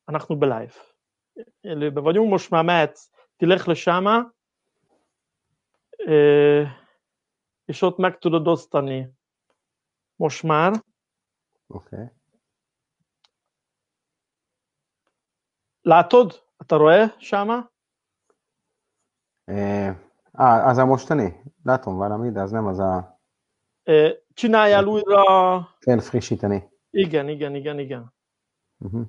אנחנו בלייב. élőben vagyunk, most már mehetsz, תלך לשמה, és ott meg tudod osztani. Most már. אוקיי. látod? אתה רואה שמה? az a mostani? Látom valami, de az nem az a... csináljál újra... Kell frissíteni. Igen. Uh-huh.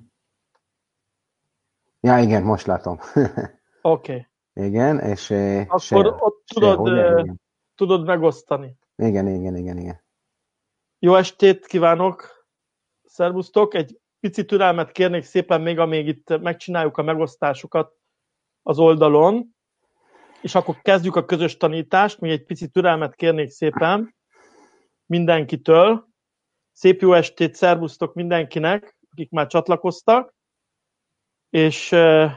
Ja, igen, most látom. Oké. Igen, és... Akkor ott tudod megosztani. Igen. Jó estét kívánok! Szervusztok! Egy pici türelmet kérnék szépen még, amíg itt megcsináljuk a megosztásokat az oldalon, és akkor kezdjük a közös tanítást. Még egy pici türelmet kérnék szépen mindenkitől. Szép jó estét, szervusztok mindenkinek, akik már csatlakoztak, és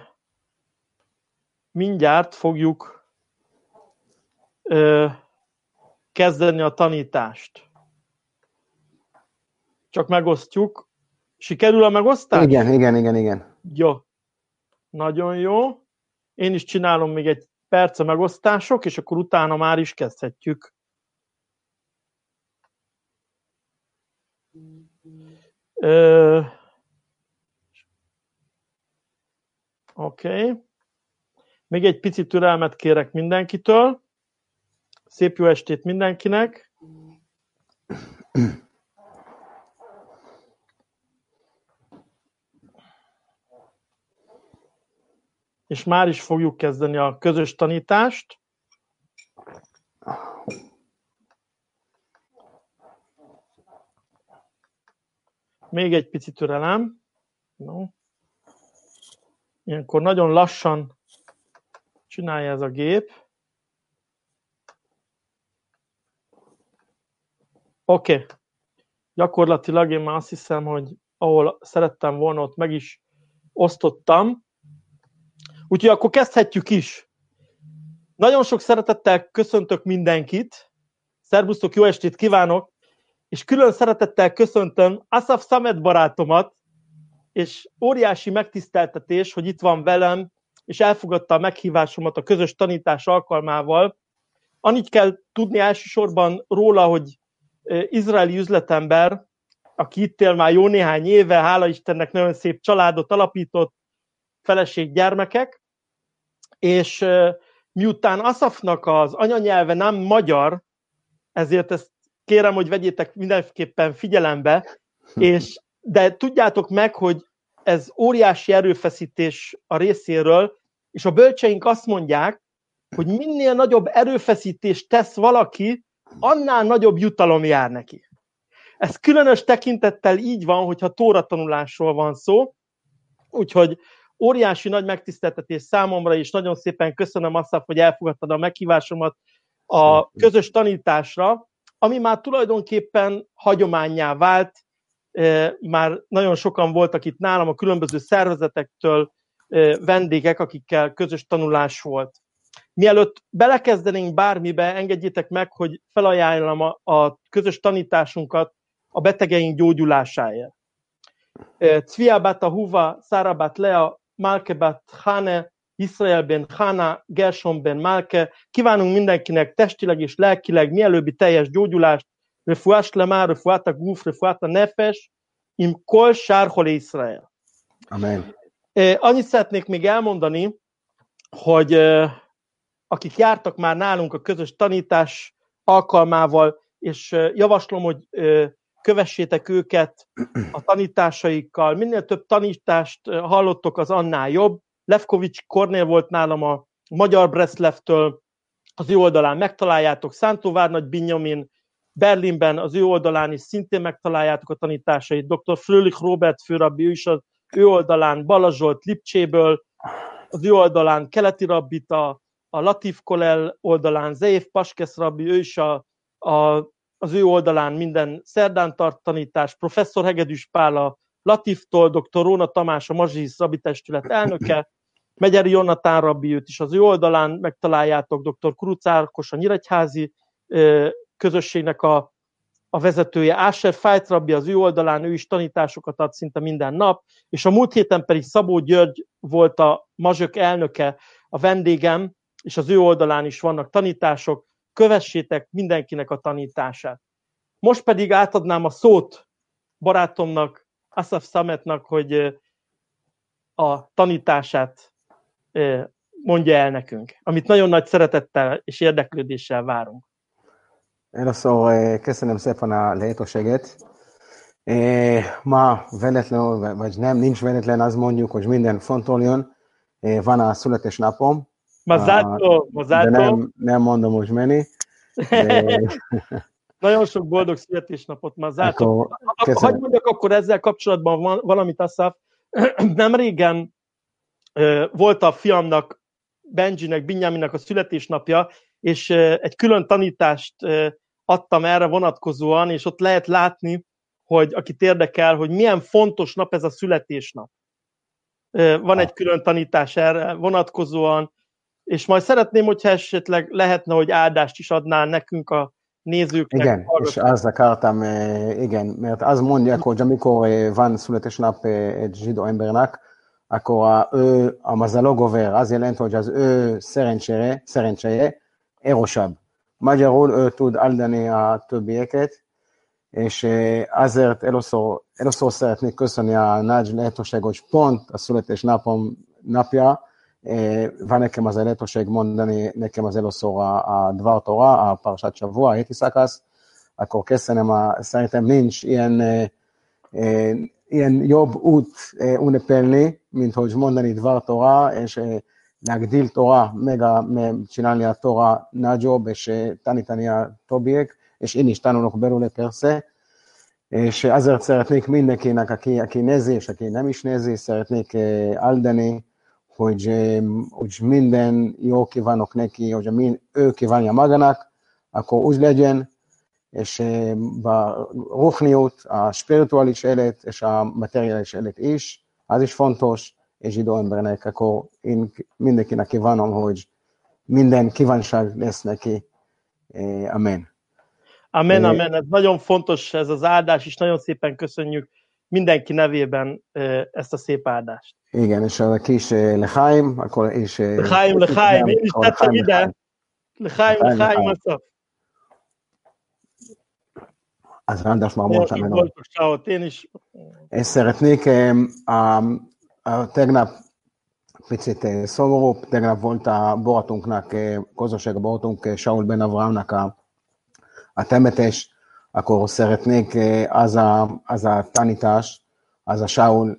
mindjárt fogjuk kezdeni a tanítást. Csak megosztjuk. Sikerül a megosztás? Igen. Jó. Nagyon jó. Én is csinálom még egy perc a megosztások, és akkor utána már is kezdhetjük. Oké. Még egy pici türelmet kérek mindenkitől. Szép jó estét mindenkinek. És már is fogjuk kezdeni a közös tanítást. Még egy pici türelem. No. Ilyenkor nagyon lassan csinálja ez a gép. Oké. Gyakorlatilag én már azt hiszem, hogy ahol szerettem volna, ott meg is osztottam. Úgyhogy akkor kezdhetjük is. Nagyon sok szeretettel köszöntök mindenkit. Szervusztok, jó estét kívánok! És külön szeretettel köszöntöm Asaf Samet barátomat, és óriási megtiszteltetés, hogy itt van velem, és elfogadta a meghívásomat a közös tanítás alkalmával. Annyit kell tudni elsősorban róla, hogy izraeli üzletember, aki itt él már jó néhány éve, hála Istennek nagyon szép családot alapított, feleség, gyermekek, és miután Asafnak az anyanyelve nem magyar, ezért ezt kérem, hogy vegyétek mindenképpen figyelembe, de tudjátok meg, hogy ez óriási erőfeszítés a részéről, és a bölcseink azt mondják, hogy minél nagyobb erőfeszítést tesz valaki, annál nagyobb jutalom jár neki. Ez különös tekintettel így van, hogyha tóratanulásról van szó, úgyhogy óriási nagy megtiszteltetés számomra, és nagyon szépen köszönöm Asaf, hogy elfogadtad a meghívásomat a közös tanításra, ami már tulajdonképpen hagyománnyá vált. Már nagyon sokan voltak itt nálam a különböző szervezetektől vendégek, akikkel közös tanulás volt. Mielőtt belekezdenénk bármibe, engedjétek meg, hogy felajánlom a közös tanításunkat a betegeink gyógyulásáért. Cvia bat Ahuva, Szára bat Lea, Malke bat Hane, Israel ben Hana, Gershom ben Malke. Kívánunk mindenkinek testileg és lelkileg mielőbbi teljes gyógyulást, refuás lemá, refuáta guf, refuáta nefes, im kol sárhol Israel. Amen. Annyit szeretnék még elmondani, hogy akik jártak már nálunk a közös tanítás alkalmával, és javaslom, hogy kövessétek őket a tanításaikkal. Minél több tanítást hallottok, az annál jobb. Lefkovics Kornél volt nálam a Magyar Breslevtől, az ő oldalán megtaláljátok. Szántó Várnagy Binyamin Berlinben az ő oldalán is szintén megtaláljátok a tanításait. Dr. Fröhlich Robert főrabbi, ő is az ő oldalán, Balazs Zsolt Lipcséből, az ő oldalán Keleti rabbit, a Latif Kolel oldalán Zeév Paskesz rabbi, ő is az ő oldalán minden szerdán tart tanítást, professzor Hegedűs Pál a Latiftól, dr. Róna Tamás a Mazsihisz rabbi testület elnöke, Megyeri Jonatán rabbi, őt is az ő oldalán megtaláljátok, dr. Kuruc Ákos a Nyíregyházi közösségnek a a vezetője, Asher Fajt rabbi az ő oldalán, ő is tanításokat ad szinte minden nap, és a múlt héten pedig Szabó György volt a Mazsök elnöke, a vendégem, és az ő oldalán is vannak tanítások, kövessétek mindenkinek a tanítását. Most pedig átadnám a szót barátomnak, Asaf Sametnak, hogy a tanítását mondja el nekünk, amit nagyon nagy szeretettel és érdeklődéssel várunk. Először köszönöm szépen a lehetőséget. Ma véletlenül, vagy nem, nincs véletlen, azt mondjuk, hogy minden fontoljon. Van a születésnapom. Mazától. De nem mondom, hogy mennyi. Nagyon sok boldog születésnapot, Mazától. Hadd mondjak akkor ezzel kapcsolatban valamit, Asaf. Nem régen volt a fiamnak, Benjinek, Binyaminnak a születésnapja, és egy külön tanítást adtam erre vonatkozóan, és ott lehet látni, hogy akit érdekel, hogy milyen fontos nap ez a születésnap. Van egy külön tanítás erre vonatkozóan, és majd szeretném, hogyha esetleg lehetne, hogy áldást is adnál nekünk a nézőknek. Igen, és azt akartam, igen, mert azt mondják, hogy amikor van születésnap egy zsidó embernek, akkor ő a mazalogover, az jelent, hogy az ő szerencséje erősebb. Magyarul ő tud áldani a többieket, és azért először szeretnék köszönni a nagy lehetőség, hogy pont a születésnapom napja van nekem az a lehetőség mondani nekem az először a Dvar Torah, a Parshat Shavua, a heti szakasz, akkor köszönöm, szerintem nincs ilyen jobb út ünnepelni, mint hogy mondani Dvar Torah, és להגדיל תורה, csinálni a Torah nagyobb, és tanítani a többiek, és én is tanulok belőle persze, és azért szeretnék mindenkinek, aki nézi, és aki nem is nézi, szeretnék áldani, hogy minden jó kívánok neki, hogy ő kívánja magának, akkor úgy legyen, és a ruchniut, a spirituális élet, és a materiális élet is, az is fontos, és zsidó embernek, akkor én mindenkinek kívánom, hogy minden kívánság lesz neki. Amen. Amen, amen. Ez nagyon fontos, ez az áldás, és nagyon szépen köszönjük mindenki nevében ezt a szép áldást. Igen, és a kis lechaim, akkor is... Lechaim, én is tettem ide. Lechaim, Asaf. Az áldás már mondtam. Én is. És szeretnék tegnap picit szomorúbb, tegnap volt a barátunknak, közösség a barátunk, Saul Ben Avramnak a temetés, akkor szeretnék az a tanítás, az a Saul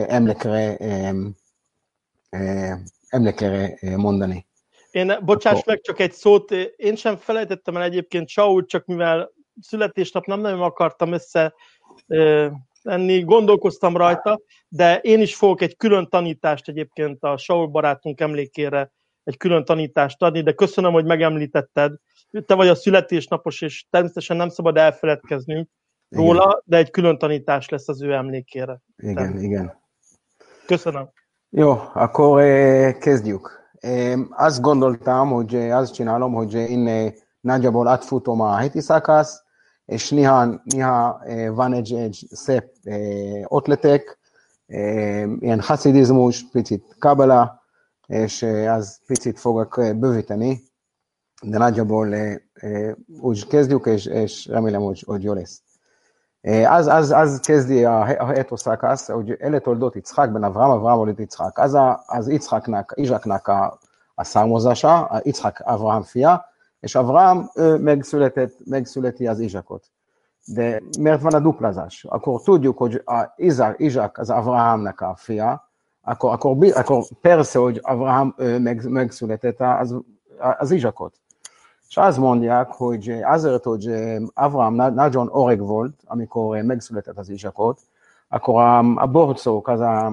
emlékére mondani. Bocsáss meg csak egy szót, én sem felejtettem el egyébként Saul, csak mivel születésnap nem nagyon akartam enni, gondolkoztam rajta, de én is fogok egy külön tanítást egyébként a Saul barátunk emlékére egy külön tanítást adni, de köszönöm, hogy megemlítetted. Te vagy a születésnapos, és természetesen nem szabad elfeledkeznünk róla, de egy külön tanítás lesz az ő emlékére. Igen. Köszönöm. Jó, akkor kezdjük. Azt gondoltam, hogy azt csinálom, hogy én nagyjából átfutom a heti szakasz, és néha van egy szép ötletek, ilyen haszidizmus, picit kabala, és az picit fogok bővíteni, de nagyjából úgy kezdjük, és remélem, hogy jó lesz. Az kezdi a heti szakasz, hogy eletoldott Yitzhak ben Avraham olit Yitzhak. Az Izsáknak a származása, a Yitzhak Avraham fia, és Avraham megszületi az Izsákot. De miért van a duplázás? Akkor tudjuk, hogy Izsák az Avrahamnak a fia, akkor persze, hogy Avraham megszületett az Izsákot. És azt mondják, hogy azért, hogy Avraham nagyon öreg volt, amikor megszületett az Izsákot, akkor a borcok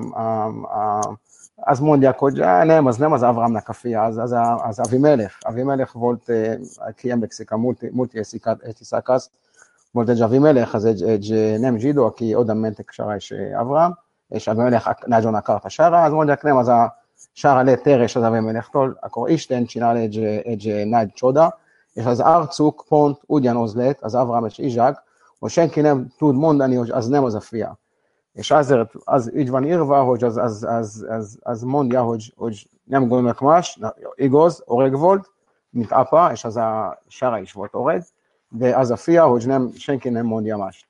azt mondják, hogy nem, az nem az Avrahamnak a fia, az Avimelech. Avimelech volt, aki emlékszik a múlt heti szakasz, volt egy Avimelech, az egy nem zsidó, aki oda mentek Sára és Avraham, és Avimelech nagyon akarta Sára, azt mondják, nem, az a Sára lett terhes az Avimelechtől, akkor Isten csinál egy nagy csoda, és az arcuk pont ugyanaz lett, az Avraham és Izsák, hogy senki nem tud mondani, hogy az nem az a fia. És azért az így van írva, hogy az mondja, hogy nem gondolnak más, igaz, öreg volt, mint apa, és az a Sára is volt öreg, de az a fia, hogy senki nem mondja mást.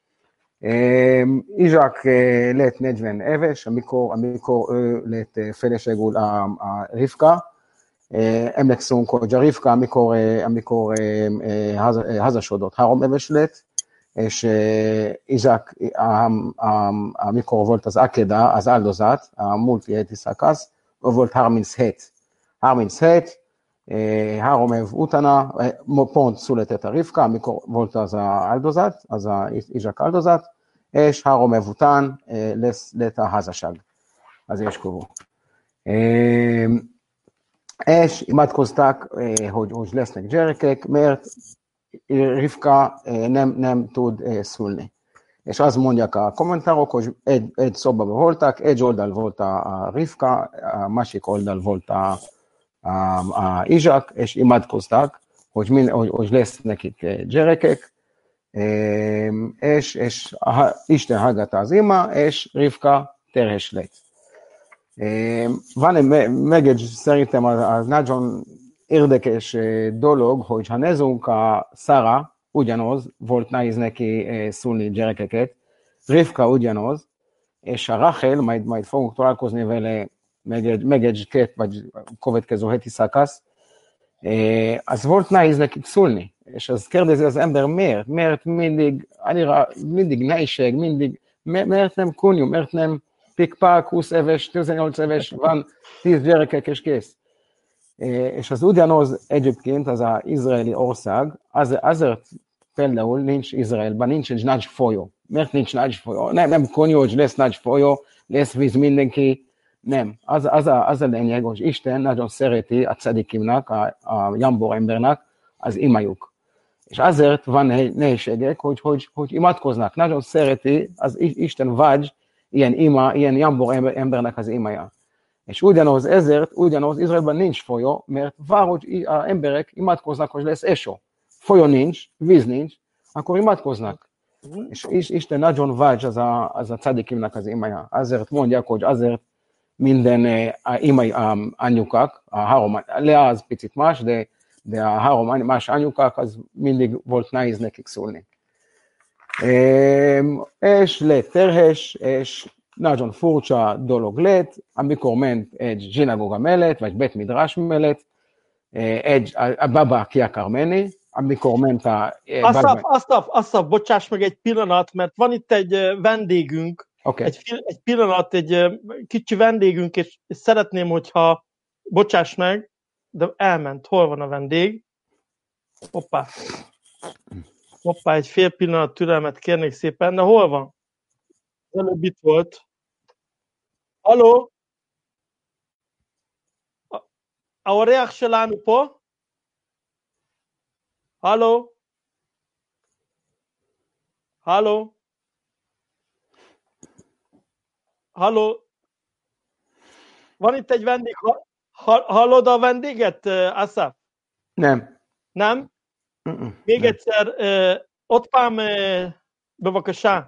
Izsák lett 40 éves, amikor ő lett feleségül a Rivka. Emlékszünk, hogy a Rivka, amikor házasodott, 3 éves lett, és Izsák, amikor volt az Akeda, az áldozat, a múlt heti szakasz, volt 37. 3 év utána, pont született a Rivka, amikor volt az áldozat, az a Izsák áldozat, és 3 év után lett a házasság, az esküvő. És imádkozták, hogy lesznek gyerekek, mert Rivka nem tud szülni. És azt mondják a kommentárok, hogy egy szobában voltak, egy oldal volt a Rivka, a másik oldal volt a Izsák, és imádkozták, hogy lesz nekik gyerekek, és Isten hallgatta az ima, és Rivka terhes lett. Van egy szerintem az nagyon érdekes dolog, hogy ha nézzünk a Szára, ugyanaz, volt nehéz neki szülni gyerekeket, Rivka ugyanaz, és a Rachel, majd fogunk találkozni vele meg egy 2 vagy következő heti szakasz, az volt nehéz nekik szülni, és az kérdezi az ember miért mindig nehézség, miért nem könnyű, miért nem pikpak, 20 éves, 18 éves, van 10 gyerekek és kész. És az ugyanaz egyébként az az izraeli ország, azért például nincs Izraelben, nincs egy nagy folyó. Miért nincs nagy folyó? Nem könnyű, hogy lesz nagy folyó, lesz víz mindenki. Nem. Az a lényeg, hogy Isten nagyon szereti a tzadikimnak, a jambor embernek az imájuk. És azért van nehézségek, hogy imádkoznak. Nagyon szereti az Isten vagy ilyen jambor embernek az imája. És ezért Izraelben nincs folyó, mert valahogy az emberek imádkoznak, hogy lesz eső. Folyó nincs, víz nincs, akkor imádkoznak. És Isten nagyon vágy az a tzadikimnak az imája. Azért mondják, hogy azért minden imai anyukák, a 3, Lea az picit más, de a 3 más anyukák, az mindig volt nehéz nekik szülni. És lett terhes, és nagyon furcsa dolog lett, amikor ment egy zsinagóga mellett, vagy Bet Midrash mellett, a baba ki akar menni, amikor ment a... Asszaf, bocsáss meg egy pillanat, mert van itt egy vendégünk, okay. Egy pillanat, egy kicsi vendégünk, és szeretném, hogyha, bocsáss meg, de elment. Hol van a vendég? Hoppá, egy fél pillanat türelmet kérnék szépen, de hol van? Az előbb itt volt. Halló? האורח שלנו פה? הלו? הלו? Halló? Van itt egy vendég. Hallod a vendéget, Asaf? Nem. Nem? még egyszer, עוד פעם, בבקשה.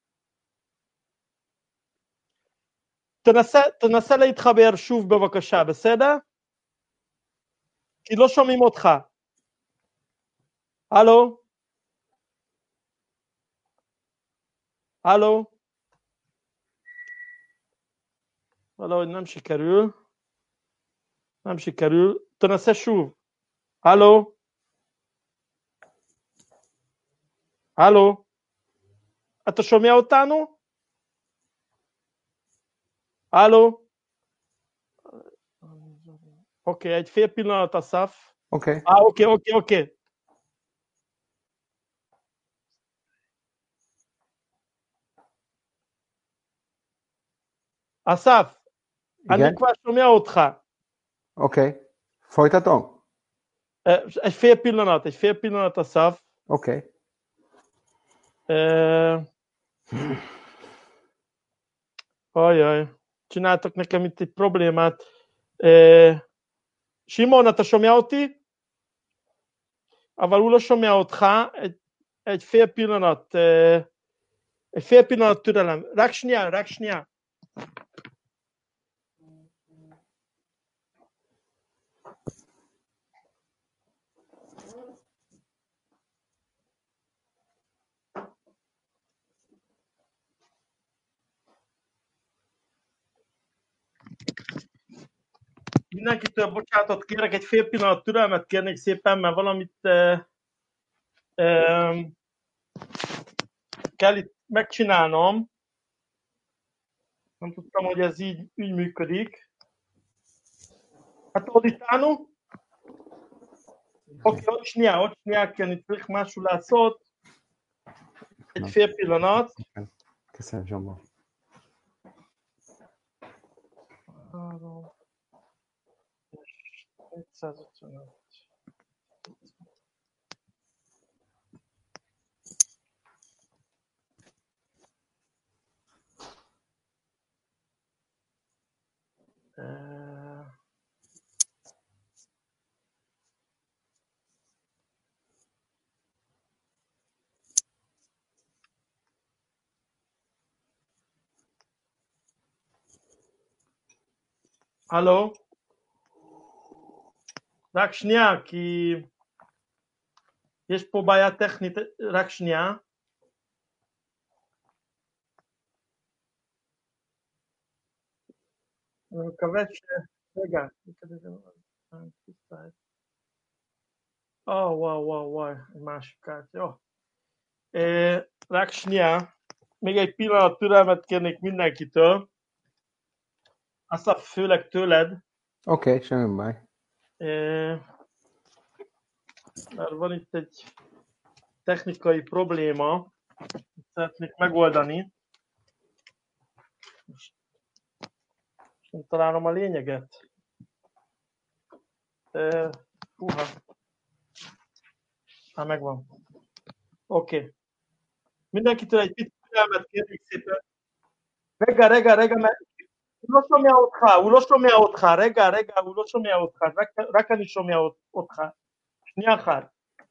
תנסה להתחבר שוב בבקשה, בסדר? כי לא שומעים אותך. הלו? הלו? valahogy nem sikerül. תנסה שוב. הלו? הלו? אתה שומע אותנו? הלו? אוקיי, egy fél pillanat, Asaf. Oké. Oké. אסף, אני כבר שומע אותך. אוקיי. folytatom? Egy fél pillanat, Asaf. Oké. Ajaj, csináltak nekem itt egy problémát. שמעון, אתה שומע אותי? אבל הוא לא שומע אותך. Egy fél pillanat türelem. Raksnyá. Mindenkitől bocsánatot kérek, egy fél pillanat türelmet kérnék szépen, mert valamit kell itt megcsinálnom. Nem tudtam, hogy ez így működik. Hát oditánul? Oké, עוד שנייה, כי אני צריך משהו לעשות. Egy fél pillanat. Köszönöm, Zsomba. הלו? רק שנייה, כי יש פה בעיה טכנית, רק שנייה. אני מקווה רגע. וואי, másik kártya. Jó. רק שנייה. Még egy pillanat türelmet kérnék mindenkitől. Aztán főleg tőled. Oké, semmi baj. Mert van itt egy technikai probléma, szeretnék megoldani. Most nem találom a lényeget. Húha. Megvan. Oké. Mindenkitől egy picit türelmet kérnék szépen. רגע, הוא לא שומע אותך, רגע, הוא לא שומע אותך, רק אני שומע אותך. שנייה אחת.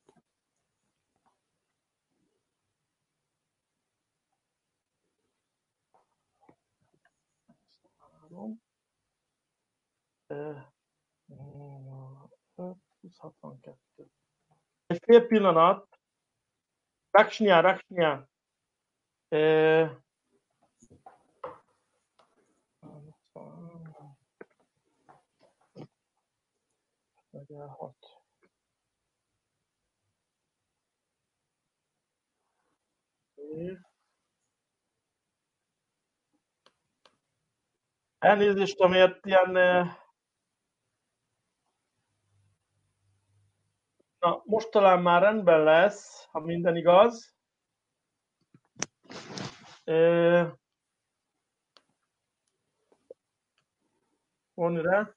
Egy fél pillanat. רק שנייה. Elnézést, amiért ilyen... Na, most talán már rendben lesz, ha minden igaz. Onra.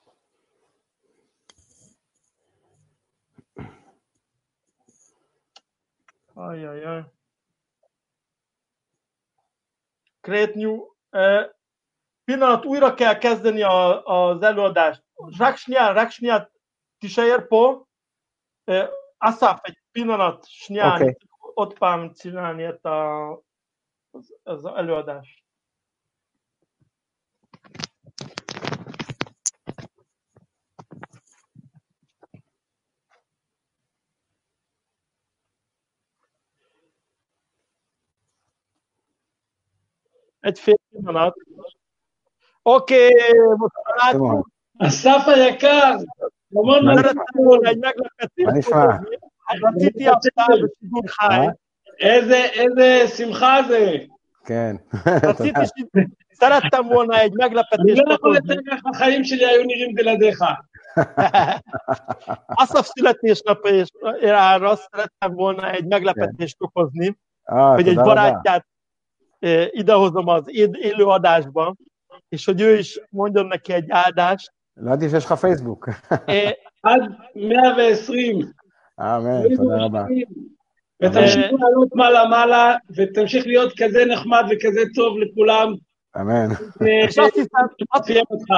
Ajajaj. Create new. Pillanat, újra kell kezdeni az előadást. Raksnyá, tishayar po. Asaf, egy pillanat, snyán, ott pám csinálni az előadást. Egy fél pillanat. Oké, most látjuk. אסף היקר, szerettem volna egy meglepetést fogadni. רציתי הפתעה בשידור חי. איזה שמחה זה. כן. szerettem volna egy meglepetést אני לא יכול לתאר איך החיים שלי היו נראים בלעדיך. Asaf születésnapjára szerettem volna egy meglepetést okozni, hogy egy barátját idehozom az élő adásba, és hogy ő is mondjon neki egy áldást. לא ידעתי שיש לך פייסבוק. עד 120. אמן, תודה רבה. ותמשיך לעלות מעלה, ותמשיך להיות כזה נחמד וכזה טוב לכולם. אמן. Azt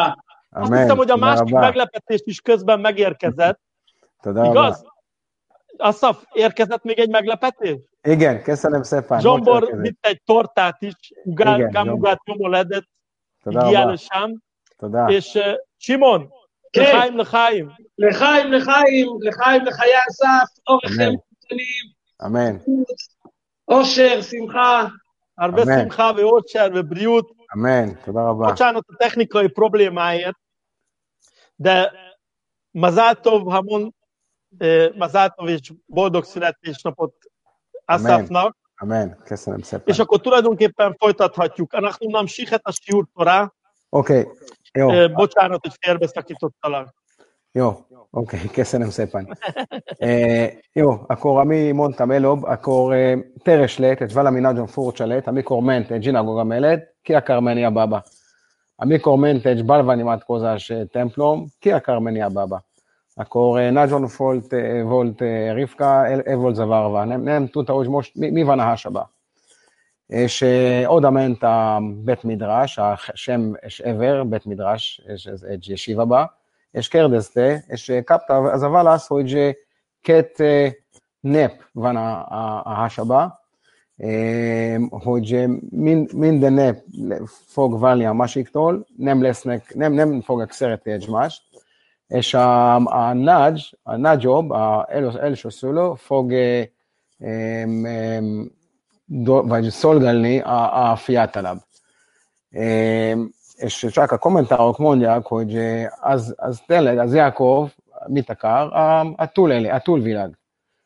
hiszem, hogy a másik meglepetést is közben megérkezett. תודה רבה. Igaz? Asszaf, érkezett még egy meglepetés? Igen, köszönöm szépen. Zsombor vitt egy tortát is, Igen, גם יום הולדת, תודה הגיע רבה. לשם. תודה. יש שמעון, כן. לחיים. לחיים, לחיי אסף, אורך אמן. ימים שנים, אמן, אושר, שמחה. הרבה אמן. שמחה ואושר ובריאות. אמן, תודה רבה. Bocsánat, a technikai problémáért, de mazál tov, mazál tov és boldog születésnapot Asafnak. אמן, köszönöm szépen. És akkor tulajdonképpen folytathatjuk. אנחנו נמשיך את השיעור תורה. אוקיי, jó. Bocsánat, hogy félbeszakítottalak. Jó, oké, köszönöm szépen. Jó, akkor ami mondtam előbb, akkor teres lett, ez valami nagyon furcsa lett, amikor ment egy zsinagóga mellett, ki akar menni a baba. Amikor ment egy bálványimádkozás templom, ki akar menni a baba. Akkor nagyon volt Rivka, volt zavarva, nem tudta, hogy most mi van a hásaba. És oda ment a Bet Midrash, a Shem és Ever, Bet Midrash, ez egy yeshiva-ba, és kérdezte, és kapta az a válasz, hogy két nép van a hásaba, hogy minden nép fog válni a másiktól, nem fogják szeretni egymást, és a nagyobb, az első szülő fog vagy szolgálni a fiatalabb. És csak a kommentárok mondják, hogy az tényleg, az Jákov mit akar? A túlvilág.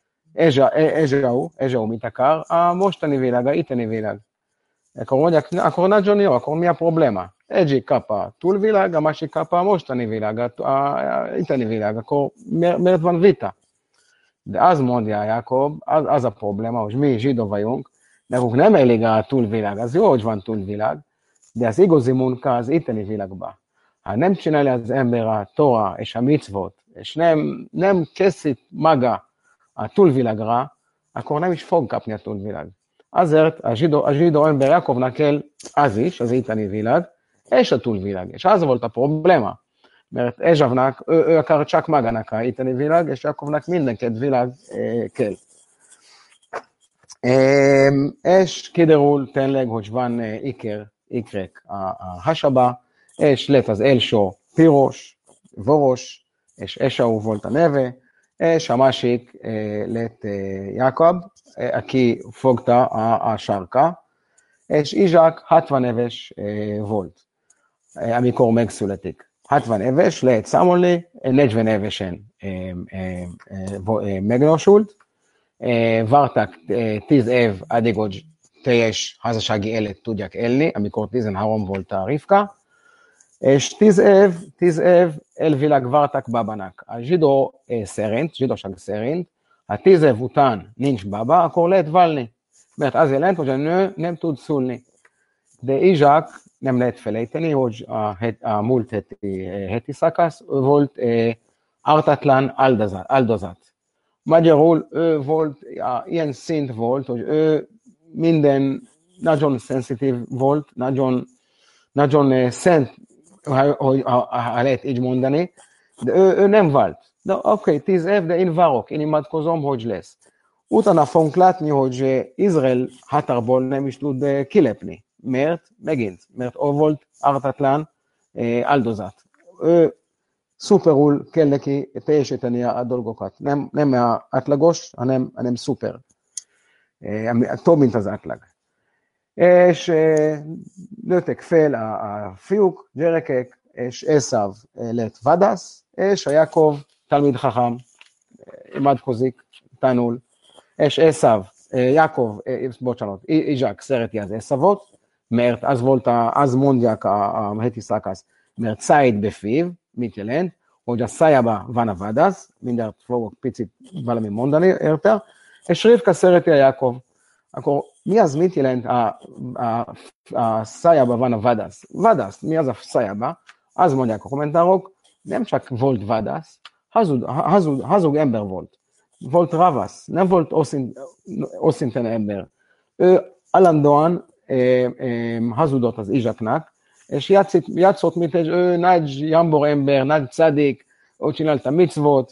Ezsau mit akar? A mostani világ, a itteni világ. Akkor mondják, akkor nagyon jó, akkor mi a probléma? Egyik kap a túlvilág, a másik kap a mostani világ, a itteni világ. Akkor miért van vita? De az mondja Jákob, az a probléma, hogy mi zsidók vagyunk, nekünk nem elég a túlvilág, az jó, hogy van túlvilág, de az igazi munka az itteni világban. Ha nem csinálja az ember a Tóra és a mitzvot, és nem készít maga a túlvilágra, akkor nem is fog kapni a túlvilág. Azért a zsidó ember Jákovnak kell az is, az itteni világ, és a túlvilág. És az volt a probléma. Mert Ezsavnak, ő akar csak magának a itteni világ, és Jákovnak mindenkit világ kell. És kiderül tényleg, hogy van ikrek a hásaba, és lett az első piros, voros, és Esau volt a neve, és a másik lett Jákob, aki fogta a sarka, és Izsák 60 éves volt, amikor megszületik. 60 éves, lehet számolni, 40 évesen megnosult, vártak 10 év addig, hogy teljes házassági élet tudják élni, amikor 13 volt a Rivka, és 10 év elvileg vártak babának. A zsidóság szerint, ha 10 év után nincs baba, akkor lehet válni, mert az jelent, hogy a nő nem tud szülni. De Izsák nem lehet felejteni, hogy a múlt heti szakasz volt ártatlan áldozat. Magyarul ő volt, ilyen szint volt, hogy ő minden nagyon szenzitív volt, nagyon szent, ha lehet így mondani, de ő nem vált. De oké, 10 év, de én várok, én imádkozom, hogy lesz. Utána fogunk látni, hogy Izrael határból nem is tud kilépni. Miért? Megint, mert ő volt ártatlan áldozat. Ő szuperul kell neki teljesíteni a dolgokat. Nem átlagos, hanem szuper. Több, mint az átlag. És nőttek fel a fiúk, gyerekek, és Esav lett vadász, és a Jákov talmid chacham, imádkozik, tanul, és Esav, Izsák szereti az Esavot, mert az mondják a heti szakasz, mert szájt befiv, mit jelent, hogy a szájába van a vadász, mindjárt fogok picit valami mondani, érte, és Rivka szereti a Jákov. Akkor mi az, mit jelent a szájába van a vadász? Vadász, mi az a szájába? Az mondják a kommentárok, nem csak volt vadász, hazug ember volt. Volt ravasz, nem volt őszintén ember. Ő állandóan hazudott az Izsáknak, és játszott, mint egy nagy jambor ember, nagy csadik, ő csinálta mitzvot,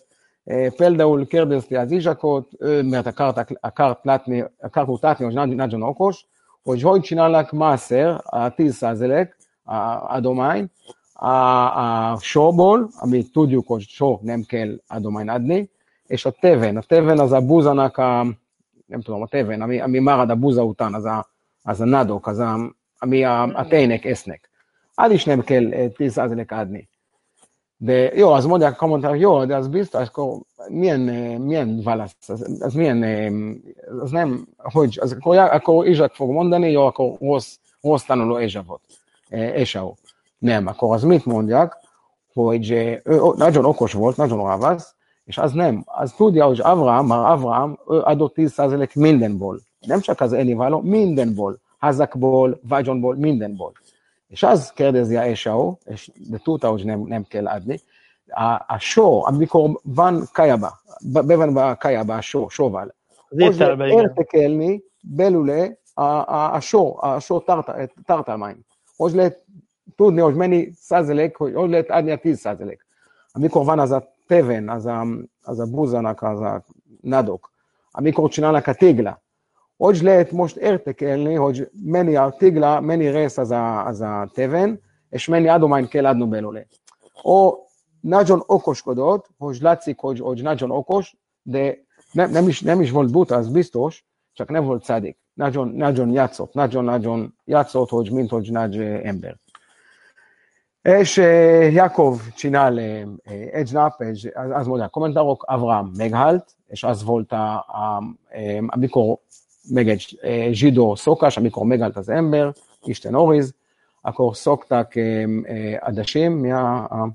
például kérdezte az Izsakot, mert akart mutatni, hogy nagyon okos, hogy csinálnak mászer a 10% adomány a sorból, amit tudjuk, hogy sor nem kell adomány adni, és a teven az a búzanak nem tudom, a teven, ami marad a búza után, az a nadok, ami a tejnek esznek. Az is nem kell 10% adni. De jó, az mondják a kommentárok, jó, de az biztos, akkor milyen válasz, az milyen, az nem, hogy, akkor Izsak fog mondani, jó, akkor rossz tanuló Esau. Nem, akkor az mit mondják, hogy ő nagyon okos volt, nagyon ravasz, és az nem, az tudja, hogy Avraham, ő adott 10% mindenból. Nem csak az ennivaló, mindenból, házakból, vagyonból, mindenból. És az kérdezi a Esau, de tudta, hogy nem kell adni, a só, amikor van kajaba, be van a kajaba a sóval, hogy értékelni belőle a só tartalmány. Hogy lehet tudni, hogy mennyi százalék, hogy lehet adni a 10%. Amikor van az a teven, az a búzanak, az a nadok, amikor csinálnak a tégla, hogy lehet most értékelni, hogy mennyi a tégla, mennyi rész az a teven, és mennyi adomány kell adni belőle. O nagyon okoskodott, hogy látszik, hogy nagyon okos, de nem is volt buta, az biztos, csak nem volt szádik. Nagyon játszott, hogy mint hogy nagy ember. És Jakob csinál egy nap, az mondja a kommentárok, Avraham meghalt, és az volt amikor meg egy zsidó szokás, amikor meghalt az ember, Isten oriz, akkor szoktak adasim, a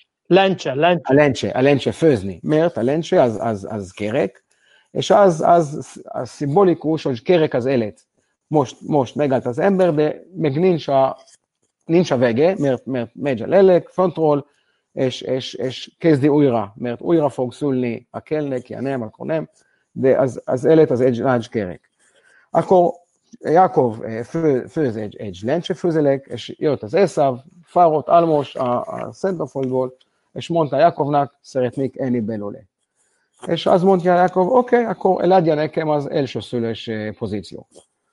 lencse főzni. Mert a lencse az kerek, és az szimbolikus, hogy kerek az élet. Most meghalt az ember, de meg nincs a vege, mert megy a lélek, frontról, és kezdi újra, mert újra fog szülni a kell neki, nem, akkor nem, de az élet az egy nagy kerek. Akkor Jakov főz egy lencse főzelek, és jött az Esav, fáradt Almos a Szentaföldból, és mondta Jakovnak, szeretnék enni belőle. És azt mondja Jakov, oké, akkor eladja nekem az elsőszülős pozíció.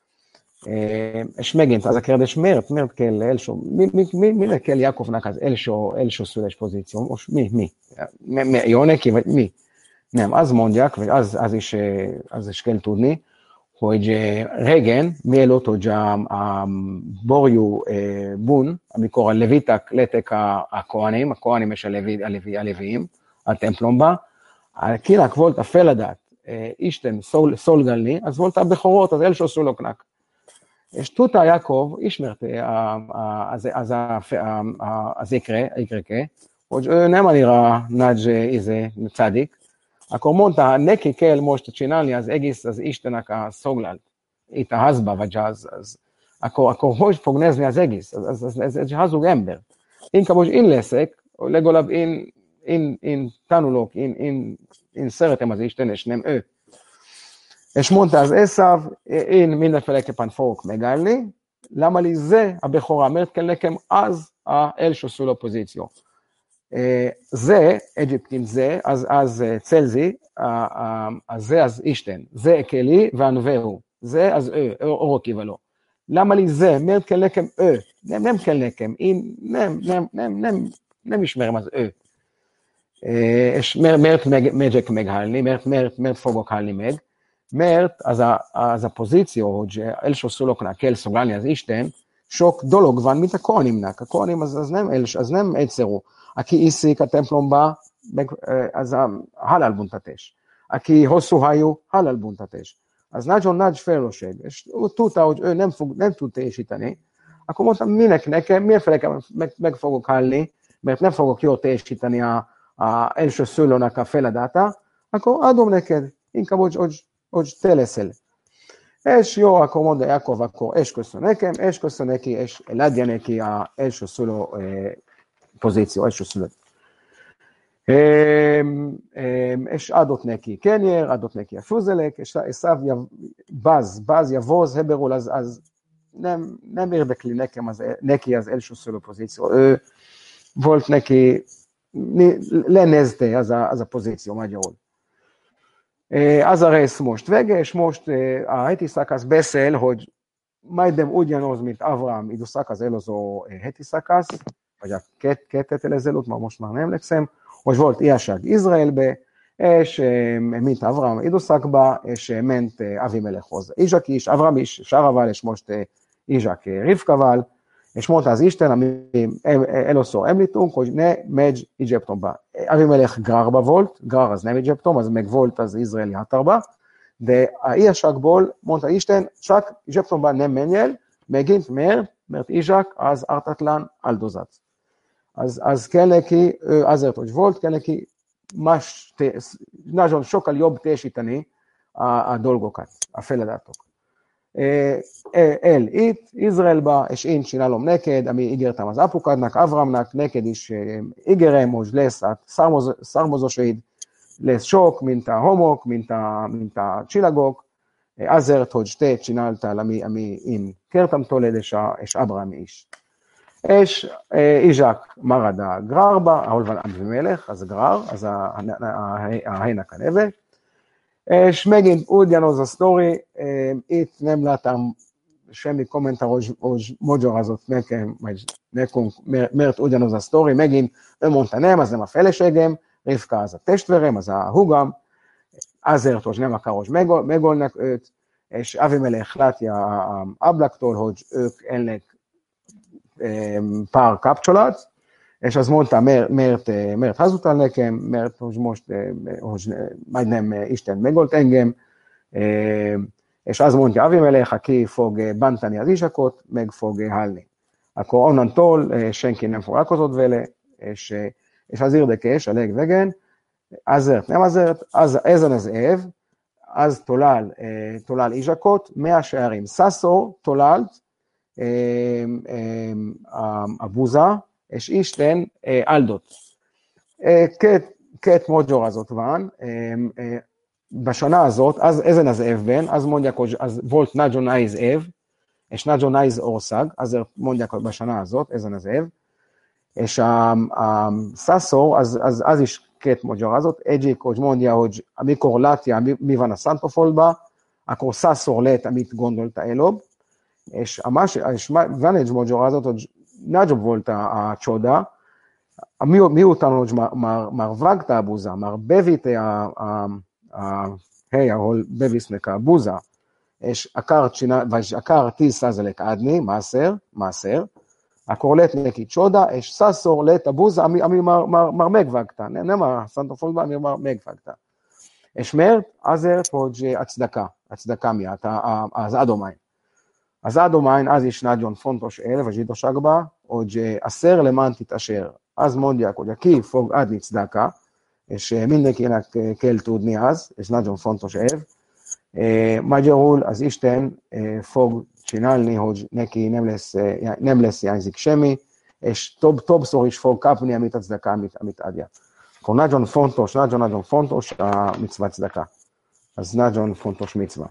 És megint az a kérdés, miért kell első, miért kell Jakovnak az elsőszülős pozíció? Most mi? Jó neki, vagy mi? Nem, azt mondják, vagy az is kell tudni, hogy régen, mielőtt, hogy a borjú bun, amikor a leviták lettek a kohanim és a leviim a templomba, kinek volt a feladat Isten szolgálni, az volt a bechorot az elsőszülőknek. És tudta Jakov, ismerte az ikreke, hogy ő nem annyira nagy cádik, akkor mondta, neki kell most csinálni az egész az Istennek a szolgálat, itt a házba, vagy akkor hogy fog nézni az egész? Ez egy hazug ember. Inkább, hogy én leszek, legalább én tanulok, én szeretem az Isten, és nem ő. És mondta az Esav, én mindenféleképpen fogok megállni, lama li ze a bechora, mert kell nekem az az elsőszülő pozíció. זה, egyébként זה, az Celzi, זה az Isten, זה keli, vanvehu, זה az ő, örökkévaló. Lama li זה, miért kell nekem ő? Nem kell nekem, én nem ismerem az ő. És miért megyek meghalni, miért fogok halni meg? Mert az a pozíció, hogy elsőszülőknek kell szolgálni az Isten, sok dolog van, mint a kohanimnak. A kohanim az nem egyszerű. Aki iszik a templomba, az a halálbüntetés. Aki hosszú hajú, halálbüntetés. Az nagyon nagy felelősség. És tudta, hogy ő nem tud teljesíteni. Akkor mondtam, minek nekem, miért meg fogok halni, mert nem fogok jól teljesíteni a első szülőnek a feladata, akkor adom neked, inkább, hogy te leszel. És jó, akkor mondja Jakov, akkor esküszön nekem, esküszön neki, és eladja neki az első szülő pozíció, első szülőt. És adott neki kenyer, adott neki a főzelek, és Esav báz javoz, Heberul, az nem érdekli neki az első szülő pozíció. Ő volt neki lenezte az a pozíció magyarul. Az a rész most vége, és most a heti szakasz beszél, hogy majdnem ugyanaz, mint Avram időszak, az előző heti szakasz, vagy a két ezelőtt, most már nem emlékszem, hogy volt ilyesság Izraelbe, és mint Avram időszakba, és ment Avimelechhoz. Izsák is, Avram is, Sárával, és most Izsák Rivkával, és mondta az Isten, ami először említünk, hogy ne megy Egyiptomba. Avimelech Grárba volt, Grár az nem Egyiptom, az meg volt az izraeli határba, de a ilyesakból mondta Isten, csak Egyiptomban nem menj el, megint mert Izsák az ártatlan áldozat. Az kell neki, azért, hogy volt, kell neki nagyon sokkal jobb teljesíteni a dolgokat, a feladatok. El itt, Izraelba, és én csinálom neked, ami ígértem az apukádnak, Avramnak, neked is ígérem, hogy lesz a származósaid, lesz sok, mint a homok, mint a csillagok, azért, hogy te csináltál, ami én kértem tőled, és Abraham is. És Izsák marad a Grárba, ahol van Avimelech, az Grár, az a helynek a neve, és megint ugyanaz a sztori, itt nem láttam semmi kommentár, hogy magyarázott nekem, vagy nekünk, mert ugyanaz a sztori, megint ő mondta, nem, az nem a feleségem, Rivka az a testvérem, az a húgam, azért, hogy nem akar, hogy megölnek őt, és Avimelech látja ablaktól, hogy ők ennek pár kapcsolat, és az mondta, mert hazudtál nekem, mert hogy most hogy majdnem Isten megölt engem, és az mondja Avimelech, aki fog bántani az Izsákot, meg fog halni. Akkor onnantól senki nem foglalkozott vele, és az érdekes, a legvegen, azért, nem azért, ezen az év, az tolál Izsákot, מאה שערים. Szaszó tolált a buza, és Isten áldott. Két magyarázat van, בשנה הזאת, ezen az évben, az mondják, hogy az volt nagyon nehéz év, és nagyon nehéz ország, azért mondják, hogy בשנה הזאת, ezen az év, és a Szaszó, az is két magyarázat, egyik, hogy mondja, hogy amikor látja, mi van a Szántóföldben, akkor százszor lett, amit gondolta előbb, és van egy magyarázat, hogy nagyobb volt a csoda, miután, hogy már vágta a buza, már bevitte a hely, ahol bevisznek a buza, és akar 10% adni, מעשר, akkor lett neki csoda, és százszor lett a buza, ami már megvágta, nem a Szántóföldben, ami már megvágta. És miért? Azért, hogy הצדקה miatt, az adomány. Az adomány az is nagyon fontos elv a zsidóságban, hogy a szer למען תתעשר. Az mondják, hogy aki fog adni tzedaka, és mindenkinek kell tudni az, és nagyon fontos elv, magyarul az Isten fog csinálni, hogy neki nem lesz hiányzik semmi, és többször is fog kapni, amit a tzedaka, amit adja. Akkor nagyon fontos a mitzvah tzedaka. Az nagyon fontos mitzvah.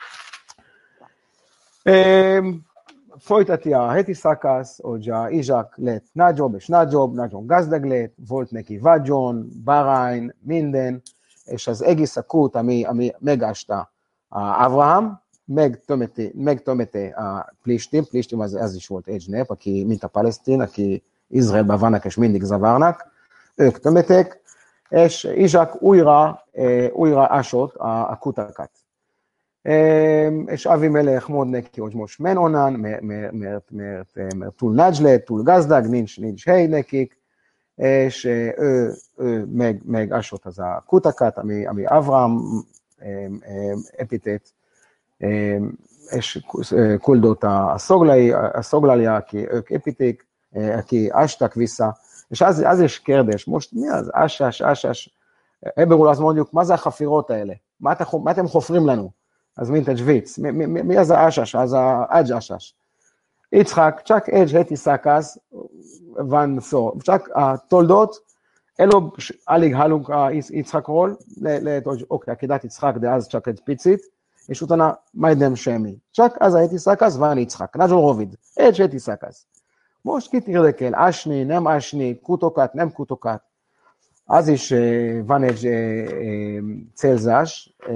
Folytatja a heti szakasz, hogy a Izsák lett nagyobb és nagyobb, nagyon gazdag lett, volt neki vagyon, bárány, minden, és az egész a kút, ami megásta Avraham, megtömete a Plishtim az is volt egy nép, aki, mint a palesztin, aki Izraelben vannak és mindig zavarnak, ők tömetek, és Izsák újra ásott a kutakat. És Avimelech mond neki, hogy most men onnan, mert túl nagy lett, túl gazdag, nincs hely nekik, és ő megásott az a kutakat, ami Avraham épített, és küldött a szoglalja, aki ők építik, aki ástak vissza. És az is kérdés, most mi az ásás? Ebből azt mondjuk, מה זה החפירות האלה? מה אתם חופרים לנו? אז mint egy vicc. Mi az a ásás? Az a ásás. יצחק, csak egy heti szakasz van szó. Csak a toldot, előbb alig hallunk a Yitzhakról, lehet, hogy oké, akidat Yitzhak, de az csak egy picit, és utána majdnem semmi. Csak az a heti szakasz van Yitzhak, nagyon rövid. Egy heti szakasz. Most kit érdekel? Ásni, nem ásni, kutokat, nem kutokat. az is van egy célzás,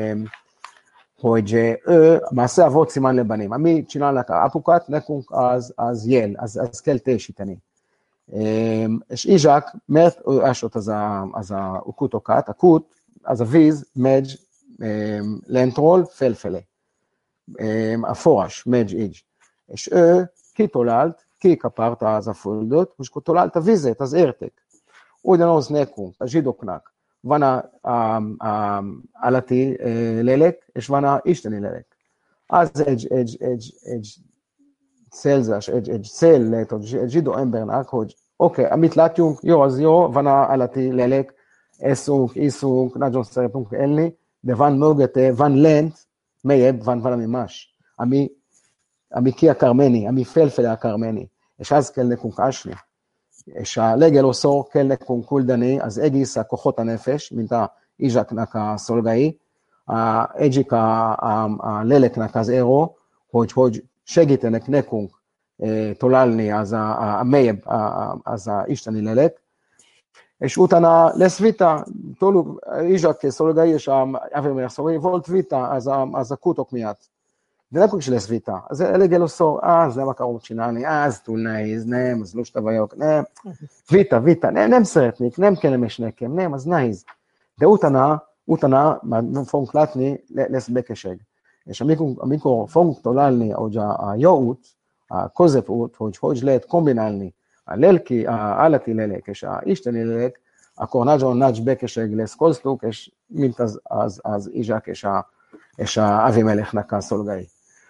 hogy ő מעשה אבות סימן לבנים. Ami csinálnak apukat, nekünk az jel, az kell teljesíteni. És Izsák, mert ő ásott az a kutokat, a kut, az a víz megy lentről felfelé. A forrás megy így. És ő kikaparta az a földöt, és kitalált a vizet, az érték. Ugyanaz nekünk, a zsidóknak, van a alatti lélek, és van a isteni lélek. Az egy célzás, egy cél lehet, egy zsidó embernek, hogy oké, amit látjunk, jó, az jó, van a alatti lélek, eszünk, iszunk, nagyon szeretünk élni, de van mögötte, van lent, mélyebb, van valami más, ami ki akar-menni, ami felfelé akar-menni, és az kell nekünk ásni. És a legelőször kell nekünk küldeni az egész a כוחות הנפש, mint a Izsáknak a szolgái, egyik a léleknek az erő, hogy segítenek nekünk találni az a mélyebb, az a isteni lélek, és utána lesz vita, tőlük Izsák szolgái és Avraham szolgái, volt vita az a kutok miatt. De nekünk is lesz vita. Az legelőször, az nem akarok csinálni, az túl nehéz, nem, az lusta vagyok, nem. Vita, nem szeretnék, nem kellemes nekem, nem, az nehéz. De utána már fogunk látni, lesz békesség. És amikor fogunk találni, hogy a jó út, a középút, hogy lehet kombinálni a lelki, a állati lélek és a isteni lélek, akkor nagyon nagy békesség lesz köztük, és mint az Izsák és a Avimelechnek a szolgái.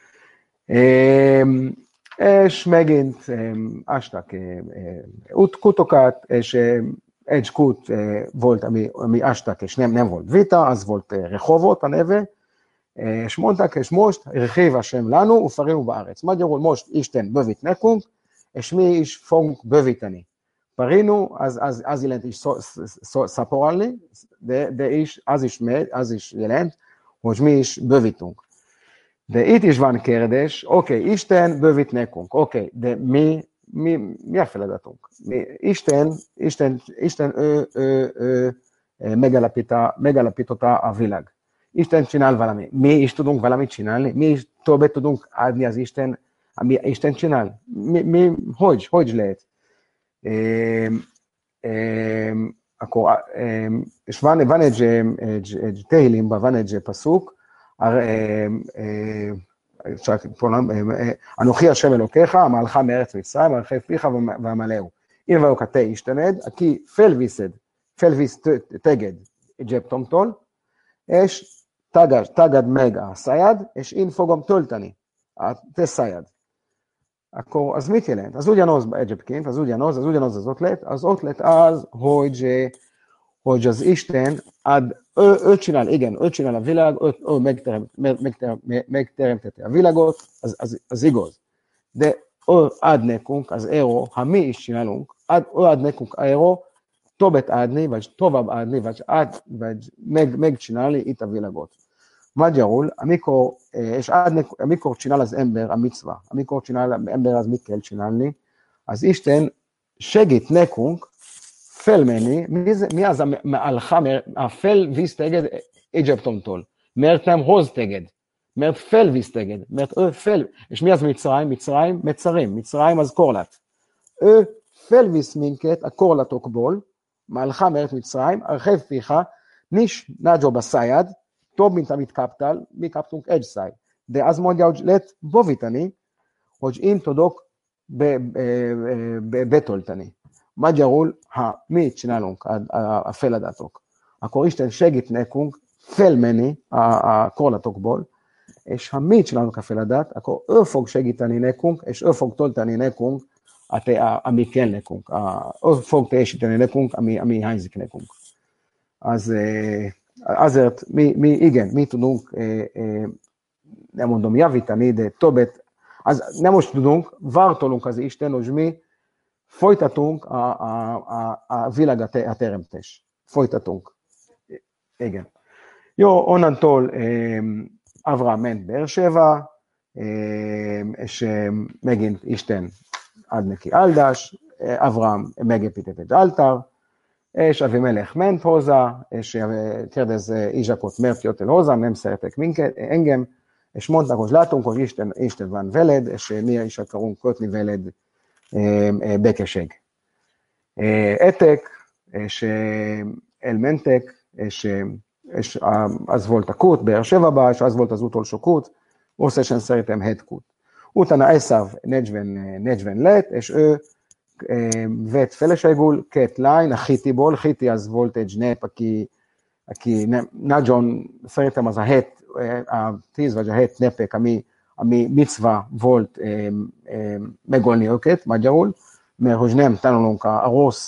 És megint ástak kutokat, és egy kut volt, ami ástak, és nem volt vita, az volt Rehovot a neve, és mondták, és most Rechiv Hashem lanu, ufarimu baaretz. Magyarul most Isten bővít nekünk, és mi is fogunk bővíteni. Parinu, az jelent is szaporálni, de is, az is jelent, hogy mi is bővítunk. De itt is van kérdés, oké, Isten bővít nekünk, oké, de mi a feladatunk? Isten ő megalapította a világ. Isten csinál valami. Mi is tudunk valamit csinálni, mi is többet tudunk adni az Isten, ami Isten csinál. Hogy lehet? Akkor, és van egy Tehilimben, van egy pasuk, אנוכי השם אלוקיך, המעלך מארץ מצרים, ארחי פיך ועמלהו. Én vagyok a te Istened, aki felvisz teged Egyiptomtól, és tagad meg a szájad, és én fogom tölteni a te szájad. Akkor az mit jelent? Az ugyanaz egyébként, az ugyanaz az ötlet. Az ötlet az, hogy az Isten ő csinál a világ, ő megteremtette a világot, az igaz. De ő ad nekünk az erő, ha mi is csinálunk, ő ad nekünk erő, többet adni, vagy tovább adni, vagy megcsinálni itt a világot. Magyarul, amikor csinál az ember a micva, amikor csinál az ember az mit kell csinálni, az Isten segít nekünk felmenni, mi az a felvisz teged Egyiptomtól, mert nem hoz teged, mert felvisz teged, mert ő és mi az Mitzrayim? Mitzrayim az korlát. Ő felvisz minket a korlatokból, Malcha mert Mitzrayim, archev ficha, nincs nagyobb a szájad, több, mint amit kaptál, mi kaptunk egy száj. De az mondja, hogy lehet bővíteni, hogy én tudok betölteni. Magyarul, ha mi csinálunk a feladatok, akkor Isten segít nekünk felmenni a korlatokból, és ha mi csinálunk a feladat, akkor ő fog segíteni nekünk, és ő fog tölteni nekünk, ami kell nekünk. Ő fog teljesíteni nekünk, ami hiányzik nekünk. Azért mi tudunk, nem mondom javítani, de többet, nem most tudunk, vártolunk az Isten, hogy mi folytatunk a világ a teremtés. Folytatunk. Igen. Jó, onnantól Avraham ment Beersheva, és megint Isten ad neki áldás, Avraham megépített egy altár, és Avimelech ment hozzá, és kérdez Izsakot, miért jöttél hozzám, nem szeretek engem, és mondták, hogy látunk, hogy Isten van veled, és mi is akarunk kötni veled békesség. Ettek, és elmentek, és az volt a kút, Beersebába, és az volt az utolsó kút, összesen szerintem 7 kút. Utána Esav 40 lett, és ő vett feleségül 2 lány, a Hitiból. Hiti az volt egy nép, aki nagyon, szerintem az a 10 vagy a 7 népek, ami micva volt megölni őket, magyarul, mert hogy nem tanulunk a rossz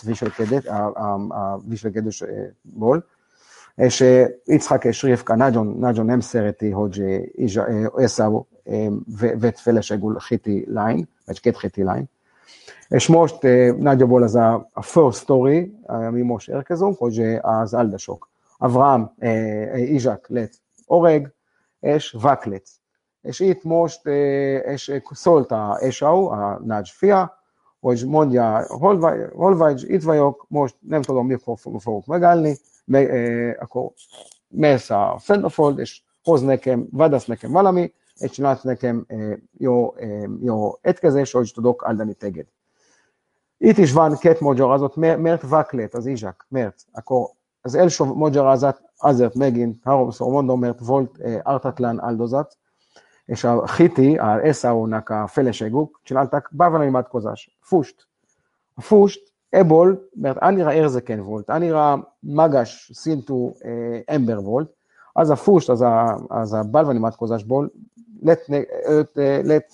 viselkedésból, és Yitzhak és Rivka nagyon nem szereti, hogy Esav vett feleségül Hiti lány, vagy 2 Hiti lány. És most nagyjából az a first story, ami most érkezünk, hogy az áldások. Avraham, Izsák lett oreg, és vak lett. És itt most szólta Esau, a nagy fia, hogy mondja, hol vagy, itt vagyok, most nem tudom, mikor fogok megállni, akkor mész a Fenderfold, és hoz nekem, vadasz nekem valami, és csinálsz nekem jó étkezés, hogy tudok áldani téged. Itt is van 2 magyarázat, miért vak lett az Izsák, miért? Akkor az első magyarázat azért megint 3-szor mondom, mert volt ártatlan áldozat, és a Hiti, a Esaunak a feleségük csináltak bálvány imádkozás, fust. A fust ebből, mert annyira érzékeny volt, annyira magas szintű ember volt, az a fust, az a bálvány imádkozásból lett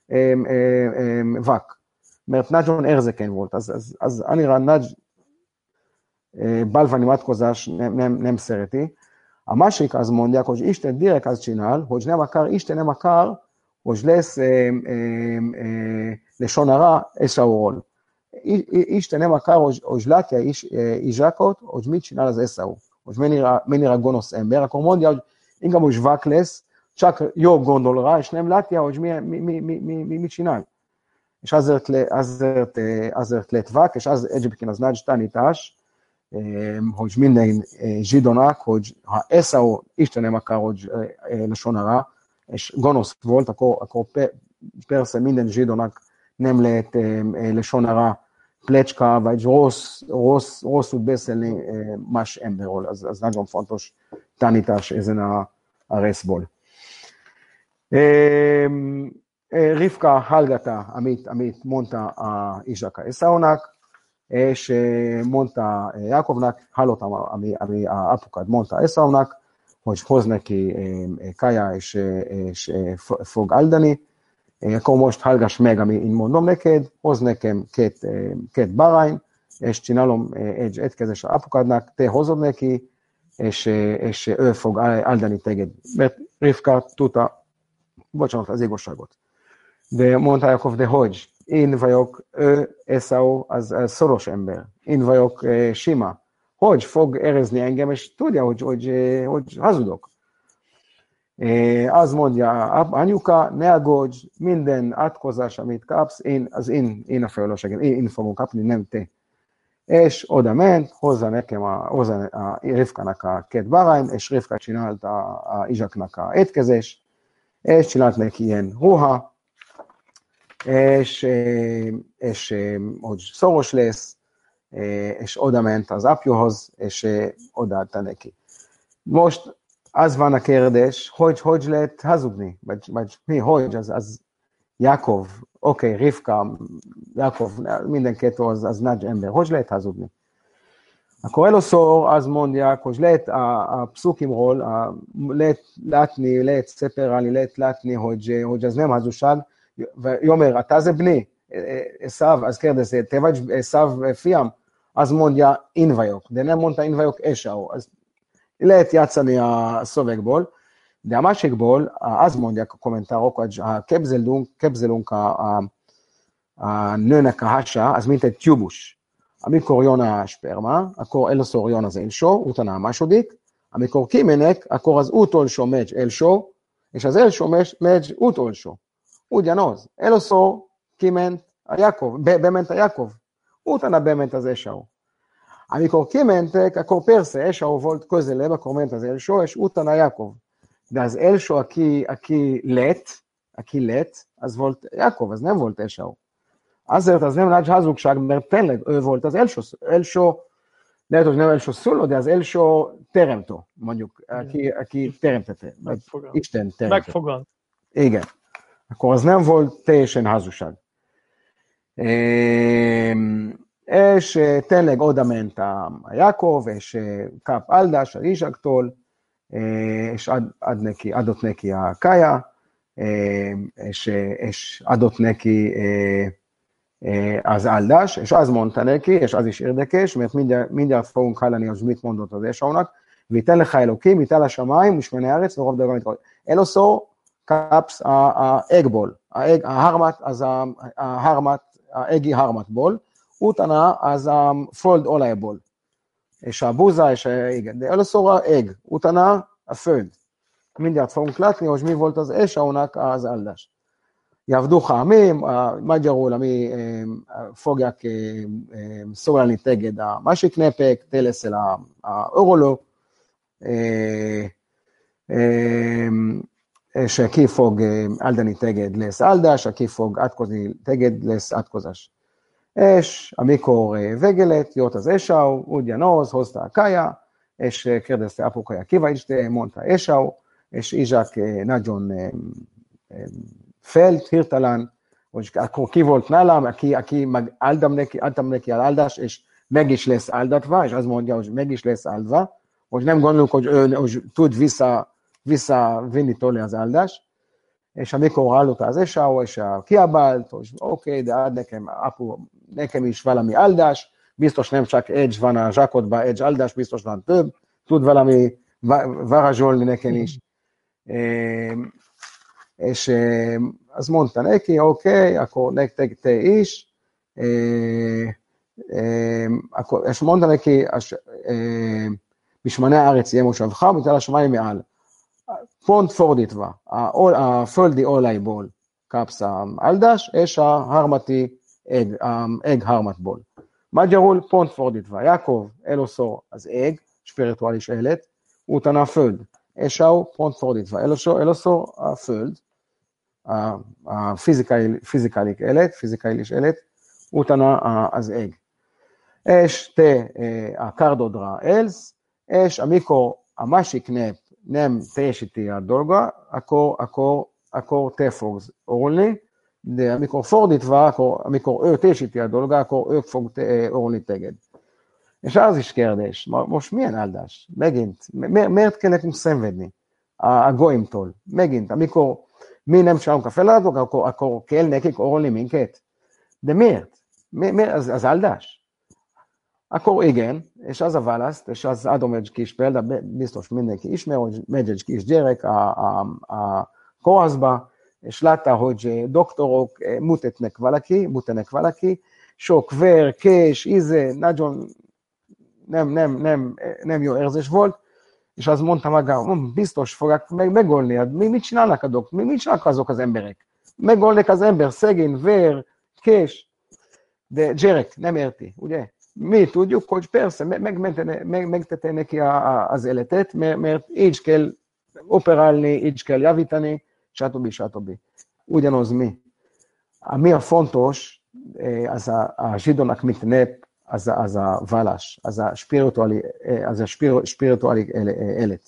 vak. Mert nagyon érzékeny volt, az annyira nagy bálvány imádkozás nem szereti. A másik az mondják, hogy Isten direkt azt csinál, hogy Isten nem akar, hogy lesz לשון הרע Esauról. Isten nem akar, hogy látja Izsákot, hogy mit csinál az Esau, hogy mennyire gonosz ember, akkor mondja, hogy inkább hogy vak lesz, csak jó gondol rá, és nem látja, hogy mit csinál. És azért lett vak, és az egyébként az nagy tanítás, hogy minden zsidónak, hogy ha Esau Isten nem akar, hogy לשון הרע, és gonosz volt, akkor persze minden zsidónak nem lehet לשון הרע, plecska, vagy rosszul beszélni más emberről. Az nagyon fontos tanítás ezen a részból. Rivka hallgatta, amit mondta a Izsák Esaunak, és mondta Jákovnak, hallottam, ami a apukád mondta Esaunak, hogy hoz neki kaja, és fog áldani. Akkor most hallgass meg, amit én mondom neked, hoz nekem 2 bárány, és csinálom egy étkezést az apukádnak, te hozod neki, és ő fog áldani téged. Mert Rivka tudta, bocsánat, az igazságot. De mondta Jákov, de hogy? Én vagyok, Esau, az szoros ember. Én vagyok sima. Hogy fog érezni engem, és tudja, hogy hazudok. Az mondja, anyuka, ne aggódj, minden átkozás, amit kapsz, én a felelősségem, én fogom kapni, nem te. És oda ment, hozzá nekem a Rivkának a 2 bárány, és Rivka csinálta a Izsáknak a étkezés, és csinált neki ilyen ruha, és hogy szoros lesz, és oda ment az apjuhoz, és odaadta neki. Most az van a kérdés, hogy lehet hazudni? Vagy mi, hogy? Az Jákov, oké, Rivka, Jákov, mindenkettő az nagy ember. Hogy lehet hazudni? Akkor először azt mondják, hogy lehet a pszukimról, lehet szeparálni, lehet látni, hogy ez nem hazugság, ויאמר, אתה זה בני, עשיו, אז kérdezi, te vagy עשיו fiam, az mondja, én vagyok, de nem mondta, én vagyok Esau. Lehet játszani a szövegból, de a másikból az mondják a kommentárok, hogy ha képzelünk a nőnek a hasa, az mint egy tubus. Amikor jön a sperma, akkor először jön az első, utána a második, amikor kimenek, akkor az utolsó megy első, és az első megy utolsó. Ugyanaz. Először kiment a Jákov, bement a Jákov, utána bement az Esau. amikor kimentek, akkor persze Esau volt közelebb, akkor ment az első, és utána Jákov. De az első, aki lett, az volt Jákov, az nem volt Esau. Azért az nem nagy hazugság, mert tényleg ő volt az első, lehet, hogy nem első szülő, de az első teremtő, mondjuk, aki teremtette. Isten teremtette. Megfogant. Igen. Akkor az nem volt teljesen hazugság. És tényleg oda ment a Jákov, és kap áldás az Izsáktól, és adott neki a kája, és adott neki az áldás, és az mondta neki, és az is érdekes, mert mindjárt fogunk hallani, hogy mit mondott az Esaunak, ויתן לך אלוקים, מטל השמיים ושמני הארץ ורוב דרגה מתקרב. אלוסו קאפס האגבול, ההרמת, אז האגי הרמת בול, utána az a föld olajból, és a búza, és igen, de először a ég, utána a föld. Mindjárt fogunk látni, hogy mi volt az Esaunak az áldás. Javduha amim, magyarul, ami fogják szólni teged a másik népek, te leszel a örülő, és ki fog áldani teged lesz áldás, aki fog átkozni teged lesz átkozás. És amikor vége lett, jött az Esau, ugyanaz, hozta a kája, és kérdezte apukája, ki vagy te, mondta Esau, és Izsák nagyon felt hirtelen, hogy akkor ki volt nálam, aki adtam neki az áldást, és meg is lesz áldatva, és azt mondja, hogy meg is lesz áldva, hogy nem gondolunk, hogy ő tud visszavinni tőle az áldást, és amikor hallotta az Esau, és kiabált, hogy oké, de ad nekem, apu, nekem is valami áldás, biztos nem csak egy van a zsákodban, egy áldás, biztos van több, tud valami varázsolni nekem is. És azt mondta neki, oké, akkor nektek te is, és mondta neki, בשמני הארץ יהיה מושבך, מתל השמיים מעל. פונט פורדיטווה, הפולדי אולייבול, קפסה אלדש, יש ההרמתי אג הרמת בול. מג'רול פונט פורדיטווה, יעקב אלוסו אז אג, ספיריטואלי שאלת, ותנה פולד. אשאו פונט פורדיטווה, אלוסו הפולד, הפיזיקלי אלת, פיזיקלי שאלת, ותנה אז אג. אש תה הקרדודרה אלס, és amikor a másik nép nem teljesíti a dolga, akkor te fogsz orolni, de amikor fordítva, amikor ő teljesíti a dolga, akkor ők fog orolni teged. És az is kérdés, most milyen áldás? Megint, miért kell nekünk szenvedni a goimtól? Megint, amikor mi nem csinálunk a feladatok, akkor kell nekik orolni minket. De miért? Miért az áldás? Akkor igen, és az a választ, és az adom egy kis példa, biztos mindenki ismer, hogy megy egy kis gyerek a kórházba, és látta, hogy doktorok mutatnak valaki, sok vér, kés, íze, nagyon nem jó érzés volt, és azt mondta maga, biztos fogják megölni, mit csinálnak a doktorok, mit csinálnak azok az emberek? Megölnek az ember, szegény, vér, kés, de gyerek nem érti, ugye? Mi tudjuk, hogy persze megtette neki az életet, mert így kell operálni, így kell javítani, stb. Ugyanaz mi. Mi a fontos, az a zsidónak, mint nép, az a vallás, az a spirituális élet.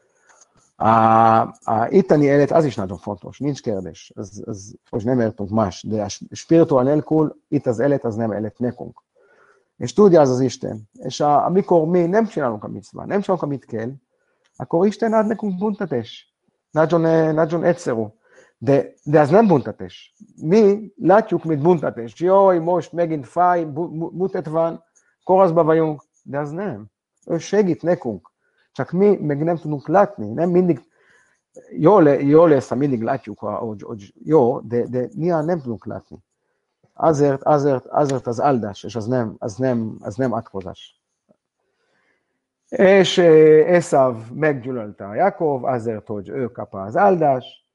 A itteni élet az is nagyon fontos, nincs kérdés, hogy nem értünk más, de a spirituál nélkül itt az élet, az nem élet nekünk. És tudja az Isten. És amikor mi nem csinálunk a mitzvah, nem csinálunk, amit kell, akkor Isten ad nekünk buntatás. Nagyon egyszerű. De az nem buntatás. Mi látjuk, mit buntatás. Jaj, most megint fáj, mutat van, kórházba vagyunk, de az nem. Ő segít nekünk. Csak mi meg nem tudunk látni. Nem mindig, jó lesz, ha mindig látjuk, hogy jó, de néha nem tudunk látni. Azért az áldás, és az nem átkozás. És Esav meggyűlölte a Jákov, azért, hogy ő kapja az áldás,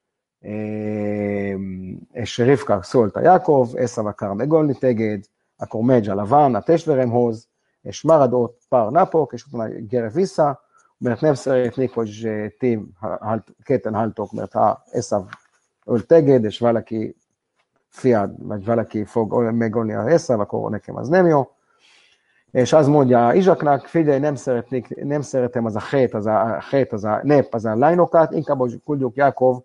és Rivka szólt a Jákov, Esav akar megölni teged, akkor megy a Laván a testvéremhoz, és marad ott pár napok, és utána gyere vissza, mert nem szeretnék, hogy ti ketten haltok, mert ha Esav öl teged, és valaki fiad, vagy valaki fog megölni a Esav, akkor nekem az nem jó. És az mondja Izsaknak, figyelj, nem szeretem az a nép, az a lányokat, inkább, hogy küldjük Jákov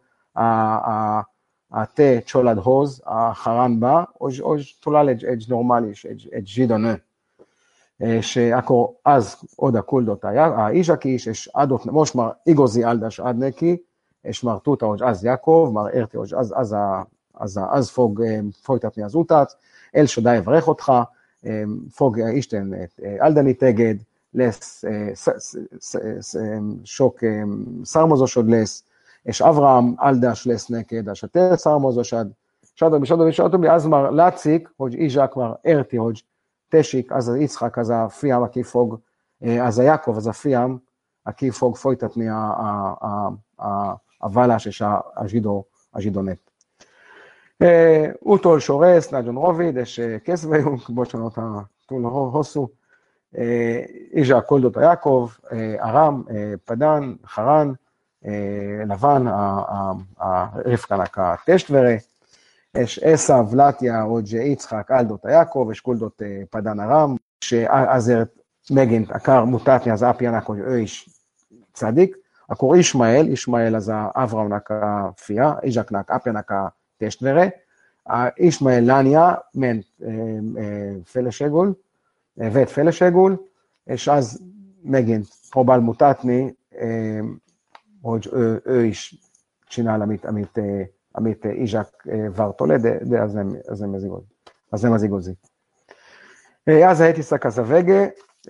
a te családhoz, a Haránba, hogy talál egy normális, egy zsidó nő. És akkor az oda küldött a Izsak is, és adott, most már igazi áldás ad neki, és már tudta, hogy az Jákov, már érti, hogy az fog folytatni az utat, El Shaddai yvarech otcha, fog Isten áldani téged, lesz sok származásod lesz, és Avraham áldás lesz neked, és a te származásod, stb. Az már látszik, hogy Izsák már érti, hogy tessék, az a Yitzhak, az a fiam, aki fog, az a Jákov, az a fiam, aki fog folytatni a vallás és a zsidó nép. Utolsó rész, nagyon rövid, és kész vagyunk, bocsánat, túl hosszú. Izsák küldött a Jákov, Aram, Padán, Harán, Lavan, a Rivkának a testvére, és Esav látja, hogy Yitzhak áldott a Jákov, és küldött Padán Aram, és azért megint akar mutatni az apjának, hogy ő is tzadik. Akkor Ismael az a Avramnak a fia, Izsáknak apjának a testvére, Ismael lánya ment feleségül, vett feleségül, és az megint próbál mutatni, hogy ő is csinál, amit Izsák vár tőle, de az nem az igazi. Az a hét szakasz a vége,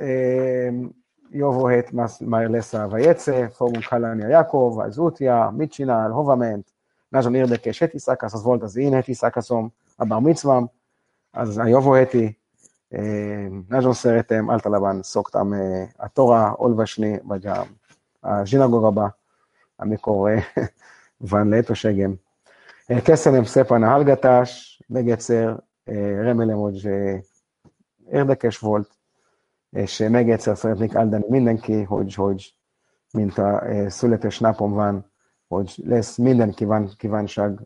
jövő hét már lesz a Vajece, fogunk hallani a Jákov, az útja, mit csinál, hova ment. Nagyon érdekes heti szakasz, az volt az én heti szakaszom, a bar mitzvám, az a jövő heti. Nagyon szeretem, általában szoktam a Tóra olvasni, vagy a zsinagógába, amikor van lehetőségem. Köszönöm szépen a hallgatást, még egyszer remélem, hogy érdekes volt, és még egyszer szeretnék áldani mindenki, hogy mint a születésnapom van, hogy lesz mindenki van kívánság,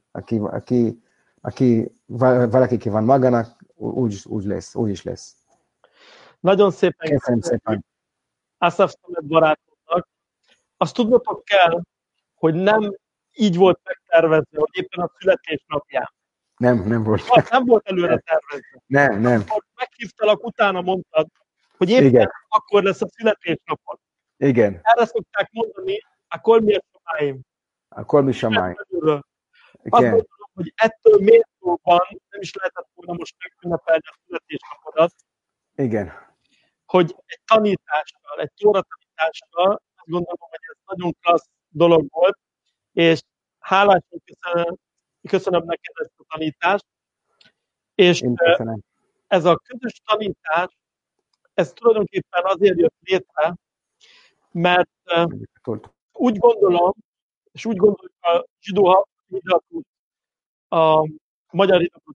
aki valaki kíván magának, úgy is lesz. Nagyon szépen köszönöm szépen. Asaf Szamed barátomnak. Azt tudnotok kell, hogy nem így volt megtervezve, hogy éppen a születésnapján. Nem volt. Nem volt előre tervezve. Nem. Akkor meghívtalak, utána mondtad, hogy éppen igen. Akkor lesz a születésnapod. Igen. Erre szokták mondani, a Kolmi Samáim. A Kolmi Samáim. Azt gondolom, hogy ettől méltóban nem is lehetett volna most megünnepelni a születésnapodat. Igen. Hogy egy tanítással, egy tóra tanítással, azt gondolom, hogy ez nagyon klassz dolog volt, és hálásan köszönöm neked ezt a tanítást. És ez a közös tanítás, ez tulajdonképpen azért jött létre, mert úgy gondolom, és úgy gondoljuk a zsidó hidatot, a magyar hidatot,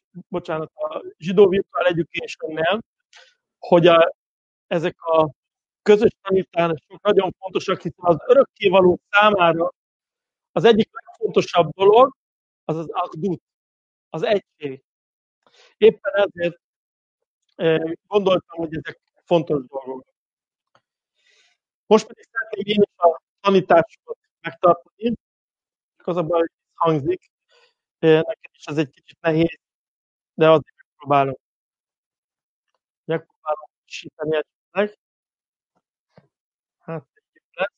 a zsidó virtual education-nél, hogy ezek a közös tanítások nagyon fontosak, hiszen az örökkévaló számára az egyik legfontosabb dolog az az akdut, az egység. Éppen ezért gondoltam, hogy ezek fontos dolgok. Most pedig szeretném én is a tanításokat megtartani, csak az a baj, hogy hangzik. Nekem is ez egy kicsit nehéz, de azért megpróbálom. Megpróbálom frissíteni esetleg. Hát, egy lesz.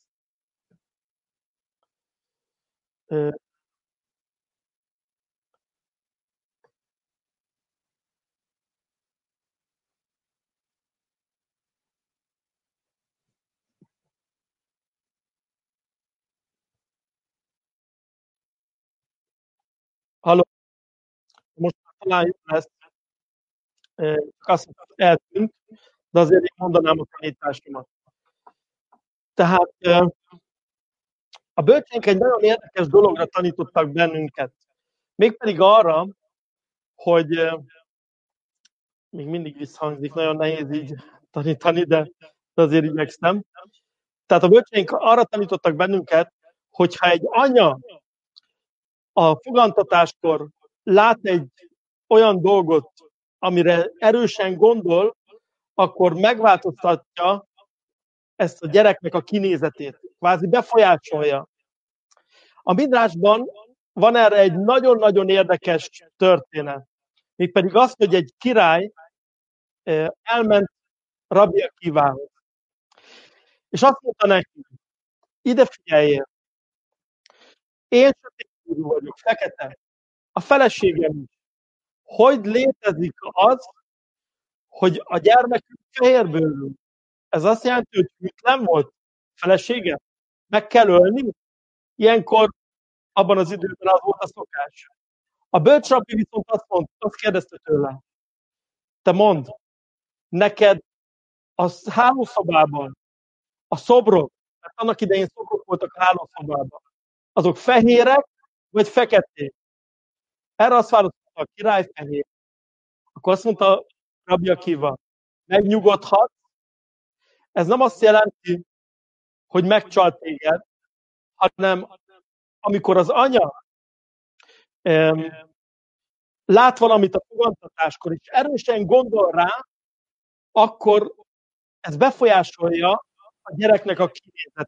Halló, most talán jó lesz, csak azt mondtam, hogy eltűnt, de azért én mondanám a tanításomat. Tehát a bölcsénk egy nagyon érdekes dologra tanítottak bennünket. Mégpedig arra, hogy még mindig visszhangzik, nagyon nehéz így tanítani, de azért igyekszem. Tehát a bölcseink arra tanítottak bennünket, hogyha egy anya a fogantatáskor lát egy olyan dolgot, amire erősen gondol, akkor megváltoztatja ezt a gyereknek a kinézetét, kvázi befolyásolja. A Midrásban van erre egy nagyon-nagyon érdekes történet. Mégpedig az, hogy egy király elment Rabbi Akivához. És azt mondta neki, ide figyeljél, én sötétbőrű vagyok, fekete, a feleségem is. Hogy létezik az, hogy a gyermekünk fehérbőrű? Ez azt jelenti, hogy hűtlen volt a felesége? Meg kell ölni? Ilyenkor abban az időben az volt a szokás. A bölcs rabbi viszont azt kérdezte tőle, te mondd, neked a hálószobában a szobrok, mert annak idején szobrok voltak a hálószobában, azok fehérek vagy feketék? Erre azt válaszolta a király, fehér. Akkor azt mondta Rabbi Akiva, megnyugodhatsz, ez nem azt jelenti, hogy megcsalt téged, hanem amikor az anya lát valamit a fogantatáskor, és erősen gondol rá, akkor ez befolyásolja a gyereknek a kinézetét.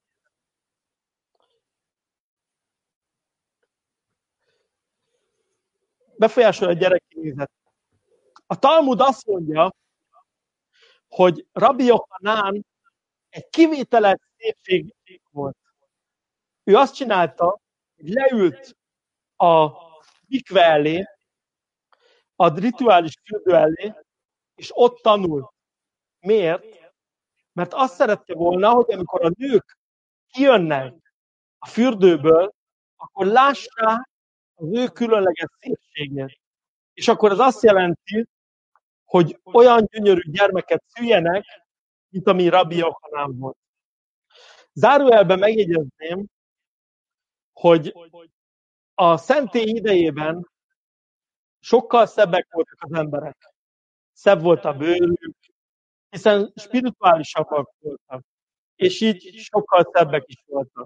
Befolyásolja a gyerek kinézetét. A Talmud azt mondja, hogy Rabbi Johanán egy kivételes szépség volt. Ő azt csinálta, hogy leült a mikve elé, a rituális fürdő elé, és ott tanult. Miért? Mert azt szerette volna, hogy amikor a nők kijönnek a fürdőből, akkor lássák az ő különleges szépségét. És akkor ez azt jelenti, hogy olyan gyönyörű gyermeket szüljenek, mint ami Rabbi Johanán volt. Zárójelben megjegyezném, hogy a szentély idejében sokkal szebbek voltak az emberek. Szebb volt a bőrük, hiszen spirituálisabbak voltak. És így sokkal szebbek is voltak.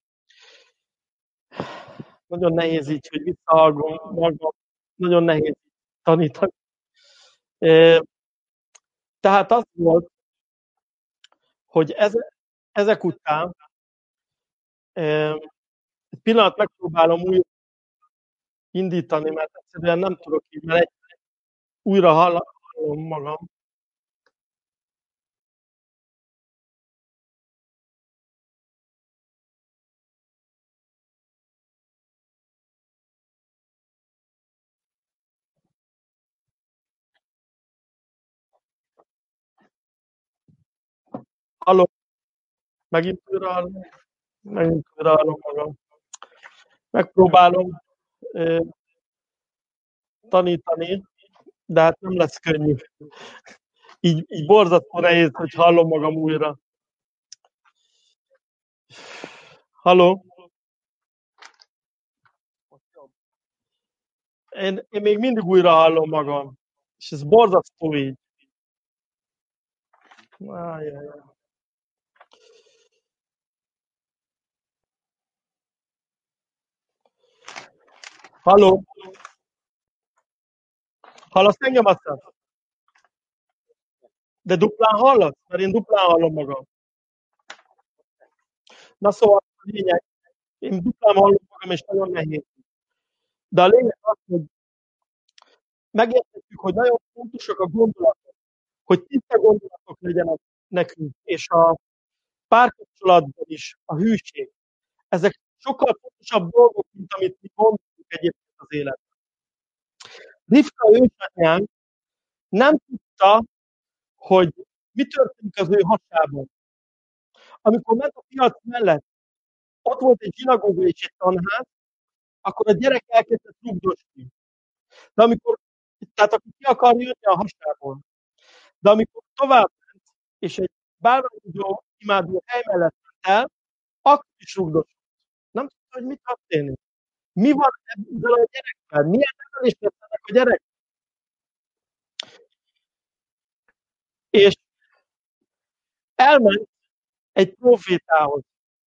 Nagyon nehéz így, hogy visszahallgom magam. Nagyon nehéz tanítani. Tehát az volt, hogy ezek után egy pillanat megpróbálom újra indítani, mert egyszerűen nem tudok így, mert újra hallom magam. Hallom. Megint újra hallom magam. Megpróbálom tanítani, de hát nem lesz könnyű. Így borzasztó nehéz, hogy hallom magam újra. Halló? Én még mindig újra hallom magam. És ez borzasztó így. Ajajaj. Halló? Hallasz engem aztán? De duplán hallasz? Mert én duplán hallom magam. Na szóval a lényeg, én duplán hallom magam, és nagyon nehéz. De a lényeg az, hogy megértetjük, hogy nagyon fontosak a gondolatok, hogy tiszta gondolatok legyenek nekünk, és a párkapcsolatban is a hűség. Ezek sokkal fontosabb dolgok, mint amit mi gondolunk egyébként az életben. Rivka ősanyánk nem tudta, hogy mi történik az ő hasában. Amikor ment a piac mellett, ott volt egy zsinagóga és egy tanház, akkor a gyerek elkezdett rugdosni. De tehát akkor ki akar jönni a hasából. De amikor tovább ment, és egy bálványidó imádó hely mellett ment el, akkor is rugdosott. Nem tudta, hogy mit történik. Mi van ezzel a gyerekkel? Milyen nevelést tesznek a gyerek? És elment egy profétához.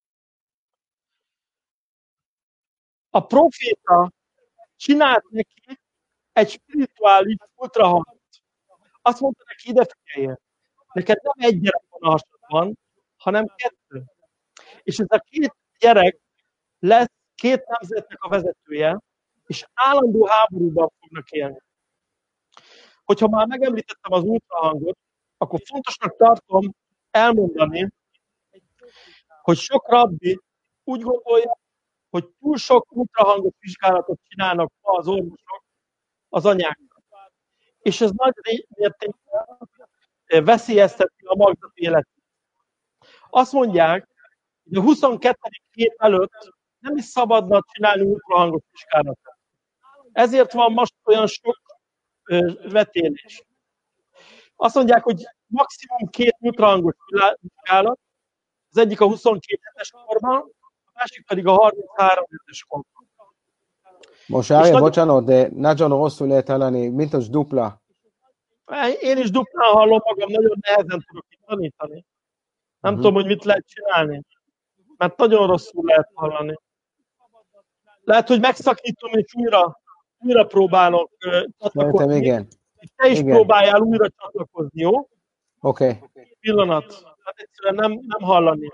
A proféta csinált neki egy spirituális ultrahangot. Azt mondta neki, ide figyeljél, neked nem egy gyerek van a hasadban, hanem 2. És ez a 2 gyerek lesz 2 nemzetnek a vezetője, és állandó háborúban fognak élni. Hogyha már megemlítettem az ultrahangot, akkor fontosnak tartom elmondani, hogy sok rabbi úgy gondolja, hogy túl sok ultrahangos vizsgálatot csinálnak ma az orvosok az anyáknak. És ez nagy mértékben veszélyezteti a magzat életét. Azt mondják, hogy a 22. hét előtt nem is szabadna csinálni ultrahangos vizsgálatot. Ezért van most olyan sok vetélés. Azt mondják, hogy maximum 2 ultrahangos vizsgálat, az egyik a 22 hetes korban, a másik pedig a 33 hetes korban. Most Árja, bocsánat, de nagyon rosszul lehet hallani, mint az dupla. Én is duplán hallom magam, nagyon nehezen tudok itt tanítani. Nem tudom, hogy mit lehet csinálni, mert nagyon rosszul lehet hallani. Lehet, hogy megszakítom, és újra próbálok csatlakozni. Szerintem igen. Te is próbáljál újra csatlakozni, jó? Oké. Pillanat. Hát egyszerűen nem hallani.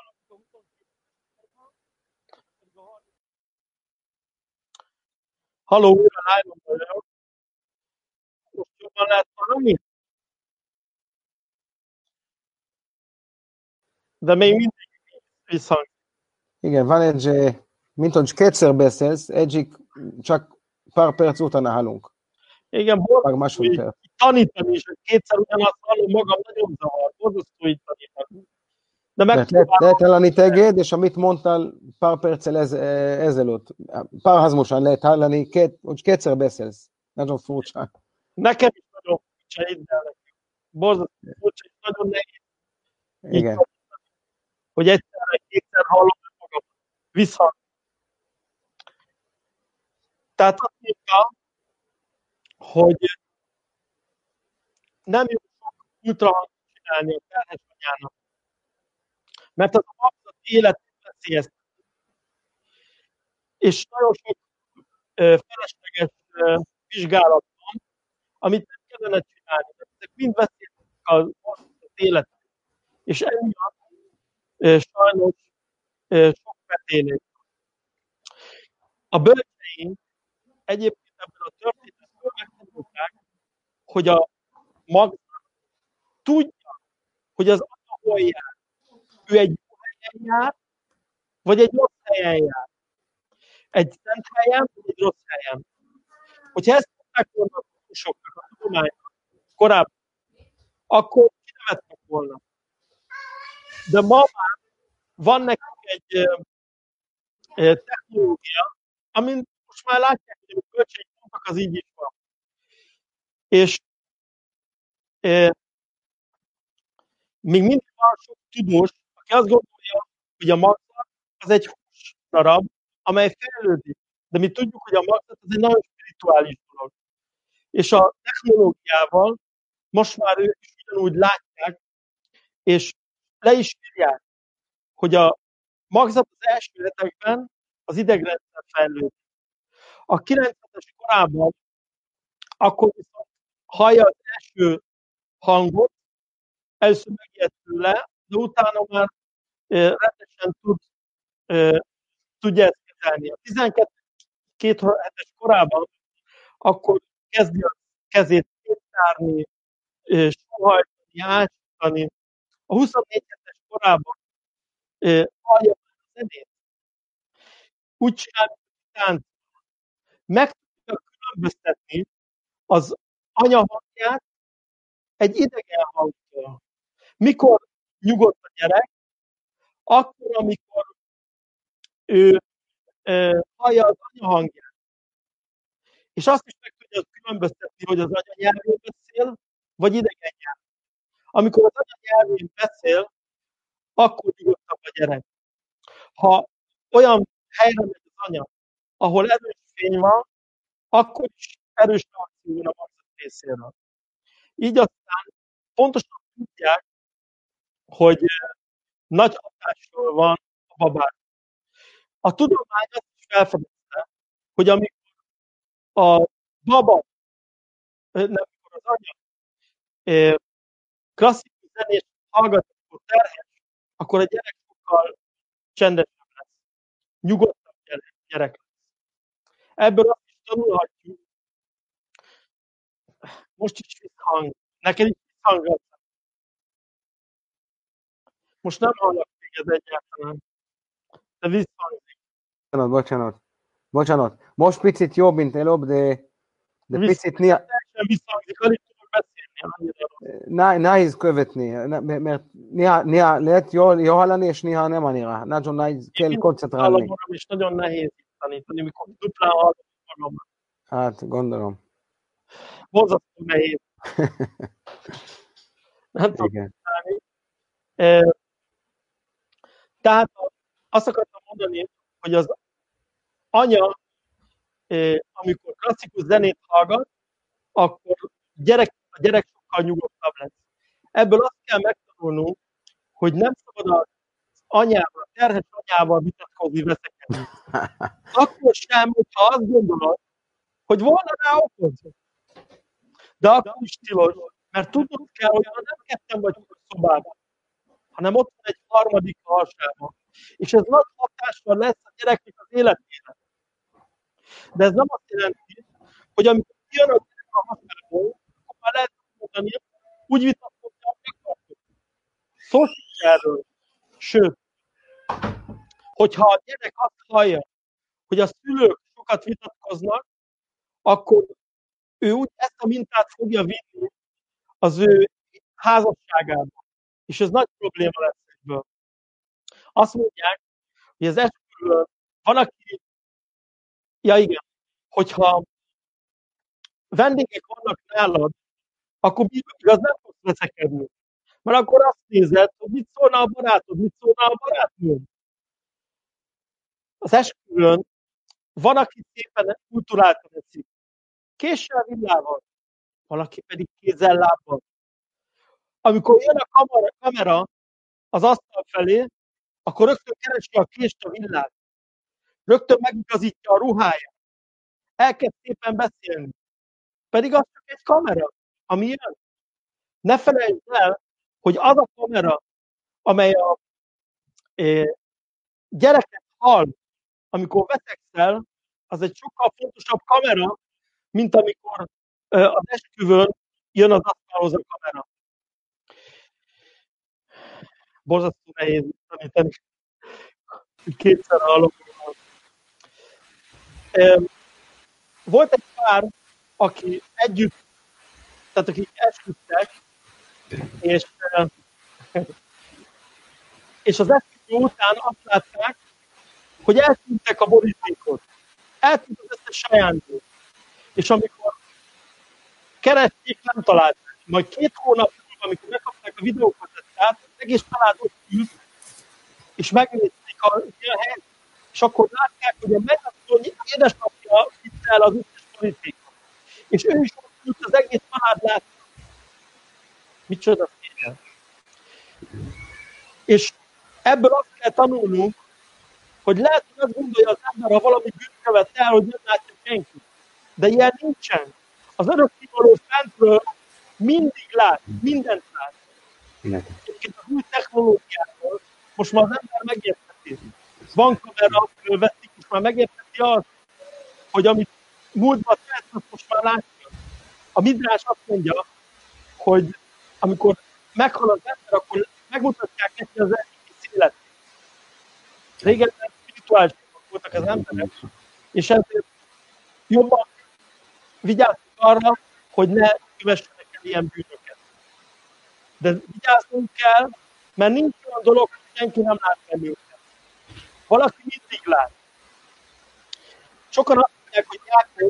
Halló, újra lájnom vagyok. Most jobban lehet hallani? De még mindig visszhang. Igen, van egy, mint hogy 2-szer beszélsz, egyik csak pár perc utána hallunk. Igen, borzasztó tanítani is, hogy 2-szer ugyanazt hallom magam, nagyon zavar, borzasztó így tanítani. De lehet hallani teged, és amit mondtál pár perccel ezelőtt, párhazmosan lehet hallani, hogy 2-szer beszélsz. Nagyon furcsa. Nekem is nagyon furcsa, így borzasztó furcsa, és nagyon nehéz. Igen. Hogy egyszerre 2-szer hallom magam. Vissza. Tehát azt mondta, hogy nem jó sok ultrahangot csinálni a terhes anyának. Mert az a magzat életét veszélyezteti. És nagyon sok felesleges vizsgálat van, amit nem kellene csinálni. Ezek mind veszélyeztetik az magzat életét. És emiatt sajnos sok vetélés. A bölcseink egyébként ebben a történetből megtanulták, hogy a magzat tudja, hogy az anya hol jár. Ő egy jó helyen jár, vagy egy rossz helyen jár. Egy szent helyen, vagy egy rossz helyen. Hogyha ezt mondták volna a tudósoknak, a tudománynak korábban, akkor kinevettek volna. De ma már van nekünk egy technológia, amint most már látják, hogy a bölcseink mondtak, az így is van. És még mindig van sok tudós, aki azt gondolja, hogy a magzat az egy hús darab, amely fejlődik. De mi tudjuk, hogy a magzat az egy nagyon spirituális dolog. És a technológiával most már ők is ugyanúgy látják, és le is írják, hogy a magzat az első hetekben az idegrendszer fejlődik. A 9-es korában akkor viszont hallja az első hangot, először megijed tőle, de utána már rendesen tudja ezt kezelni. A 12 hetes korában akkor kezdi a kezét széttárni, sóhajtani, ásítani. A 24 hetes korában hallja a zenét. Úgy csinálja, hogy meg tudja különböztetni az anyahangját egy idegen hangtól. Mikor nyugodt a gyerek? Akkor, amikor ő hallja az anyahangját. És azt is meg tudja különböztetni, hogy az anyanyelvén beszél, vagy idegen nyelv. Amikor az anyanyelvén beszél, akkor nyugodtabb a gyerek. Ha olyan helyre megy az anya, ahol erős fény van, akkor is erős reakció a magzat részéről. Így aztán pontosan tudják, hogy nagy hatással van a babára. A tudomány azt is felfedezte, hogy amikor a baba, nem amikor az anya klasszikus zenét hallgat, akkor terhes, akkor a gyerek sokkal csendesebb lesz. Nyugodtabb gyerek lesz. Ebből azt is tanulhatjuk. Most is visszhang. Neked is visszhang. Most nem hallak téged egyáltalán. De visszhangzik. Bocsánat. Most picit jobb, mint előbb, de picit visszhangzik, alig tudok beszélni. Nehéz követni, mert néha lehet jól hallani, és néha nem annyira. Nagyon nehéz, kell koncentrálni. Magam, és nagyon nehéz tanítani, mikor duplán hallom magam. Hát, gondolom. Borzasztó nehéz. Nem tudom mondani. Tehát azt akartam mondani, hogy az anya, amikor klasszikus zenét hallgat, akkor a gyerek sokkal nyugodtabb lesz. Ebből azt kell megtanulnunk, hogy nem szabad az anyával, terhes anyával vitatkozni, veszekedni. Akkor sem, hogyha azt gondolod, hogy volna rá okod. De akkor is tilos, mert tudnod kell, hogy nem ketten vagyunk a szobában, hanem ott van egy harmadik alsában. És ez nagy hatással lesz a gyereknek az életére. De ez nem azt jelenti, hogy amikor jön a gyerek a hatából, akkor már lehet mondani, úgy vitatkozni, hogy akartok. Szó sincs erről. Sőt, hogyha a gyerek azt hallja, hogy a szülők sokat vitatkoznak, akkor ő úgy ezt a mintát fogja vinni az ő házasságába. És ez nagy probléma lesz ebből. Azt mondják, hogy az esküvőn van, aki... Ja igen, hogyha vendégek vannak nálad, akkor igaz nem fogsz veszekedni. Mert akkor azt nézed, hogy mit szólna a barátod, mit szólna a barátnőd. Az esküvőn van, aki szépen kulturáltan eszik. Késsel, villával, valaki pedig kézzel, lábbal. Amikor jön a kamera az asztal felé, akkor rögtön keresi a kést, a villát. Rögtön megigazítja a ruháját. Elkezd szépen beszélni. Pedig az csak egy kamera, ami jön. Ne felejtsd el, hogy az a kamera, amely a gyereket hall, amikor veszekszel, az egy sokkal fontosabb kamera, mint amikor az esküvőn jön az asztalhoz a kamera. Borzasztó nehéz tanítani. Kétszer hallom. Volt egy pár, aki együtt, tehát akik esküdtek, és az esküvő után azt látták, hogy eltűntek a borítékot. Eltűnt az összes ajándék. És amikor keresték, nem találták. Majd 2 hónap múlva, amikor megkapták a videókazettát, az egész család ott ült, és megnézték a helyet, és akkor látták, hogy a megasszony édesapja vitte el az összes borítékot. És ő is ott ült, az egész család látta. Micsoda szégyen. És ebből azt kell tanulnunk, hogy lehet, hogy azt gondolja az ember, ha valami bűnt követ el, hogy nem látja senki. De ilyen nincsen. Az örökkévaló fentről mindig lát, mindent lát. Egyébként az új technológiából most már az ember megértheti. Van kamera, fölveszik, és már megértheti azt, hogy amit múltban tett, azt most már látja. A Midrás azt mondja, hogy amikor meghal az ember, akkor megmutatják neki az egész életét. Régen spirituálisak voltak az emberek, és ezért jobban vigyázzunk arra, hogy ne kövessenek el ilyen bűnöket. De vigyáznunk kell, mert nincs olyan dolog, hogy senki nem lát őket. Valaki mindig lát. Sokan azt mondják, hogy Jákob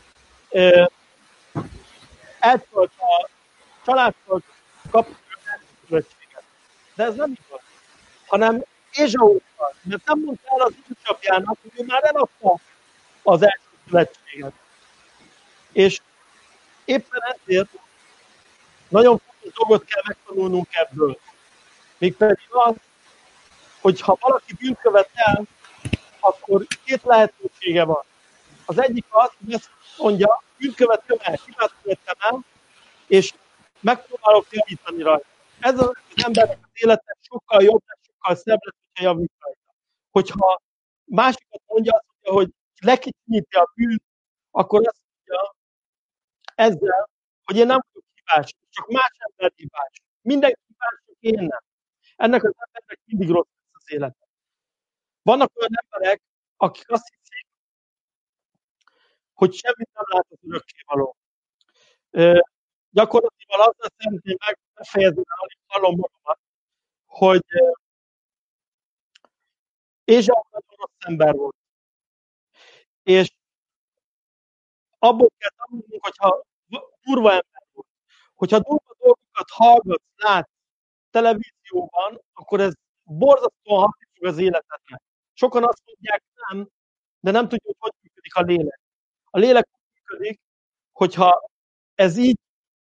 eltölt a családtól kapni a szövetséget. De ez nem igaz. Hanem Ézsauval, mert nem mondta el az édesapjának, hogy ő már eladta az első szövetséget. És éppen ezért nagyon fontos dolgot kell megtanulnunk ebből. Mégpedig az, hogyha valaki bűnt követ el, akkor két lehetősége van. Az egyik az, hogy azt mondja, bűnt követtem el, hibát követtem el, és megpróbálok javítani rajta. Ez az embernek az élete sokkal jobb, sokkal szebb lesz, hogyha javít rajta. Hogyha másikat mondja, azt mondja, hogy lekicsiníti a bűnt, akkor azt mondja ezzel, hogy én nem vagyok hibás, csak más ember hibás. Mindenki hibás, csak én nem. Ennek az embernek mindig rossz lesz az élete. Vannak olyan emberek, akik azt hiszik, hogy semmit nem lát az örökkévaló. Gyakorlatilag azzal szeretném megfejezni, alig hallom magamat, hogy Ézsau nagyon rossz ember volt. És abból kell tanulnunk, hogyha durva ember volt. Hogyha durva dolgokat hallgatsz, látsz televízióban, akkor ez borzasztóan hatni fog az életedre. Sokan azt mondják, nem, de nem tudjuk, hogy működik a lélek. A lélek úgy működik, hogyha ez így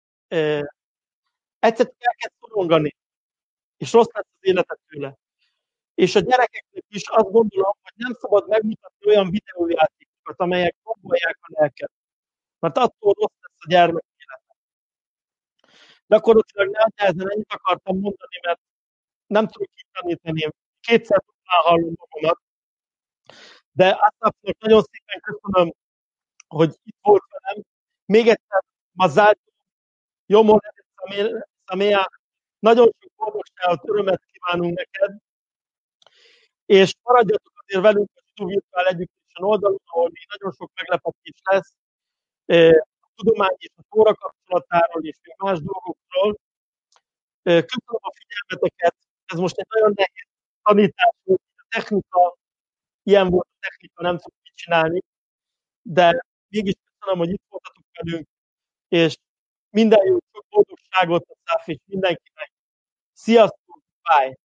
egyszer elkezd szorongani, és rossz lesz az életed tőle. És a gyerekeknek is azt gondolom, hogy nem szabad megmutatni olyan videójátékokat, amelyek rombolják a lelket. Mert attól rossz lesz a gyermek élete. Gyakorlatilag nehezen ennyit akartam mondani, mert nem tudok így tanítani. Kétszer tudnál hallom magamat. De Asafnak nagyon szépen köszönöm, hogy itt volt velem. Még egyszer Mazáltom, Jomon Szamea, nagyon sok boldogságot, örömet kívánunk neked, és maradjatok azért velünk a Zsidó Virtuál Együttésen oldalon, ahol még nagyon sok meglepetés lesz, a tudomány és a Tóra kapcsolatáról, és még más dolgokról. Köszönöm a figyelmeteket, ez most egy nagyon nehéz tanítás volt, a technika, ilyen volt a technika, nem tudjuk mit csinálni, de mégis köszönöm, hogy itt voltatok velünk, és minden jó, sok boldogságot a Száf és mindenkinek. Sziasztok, bye!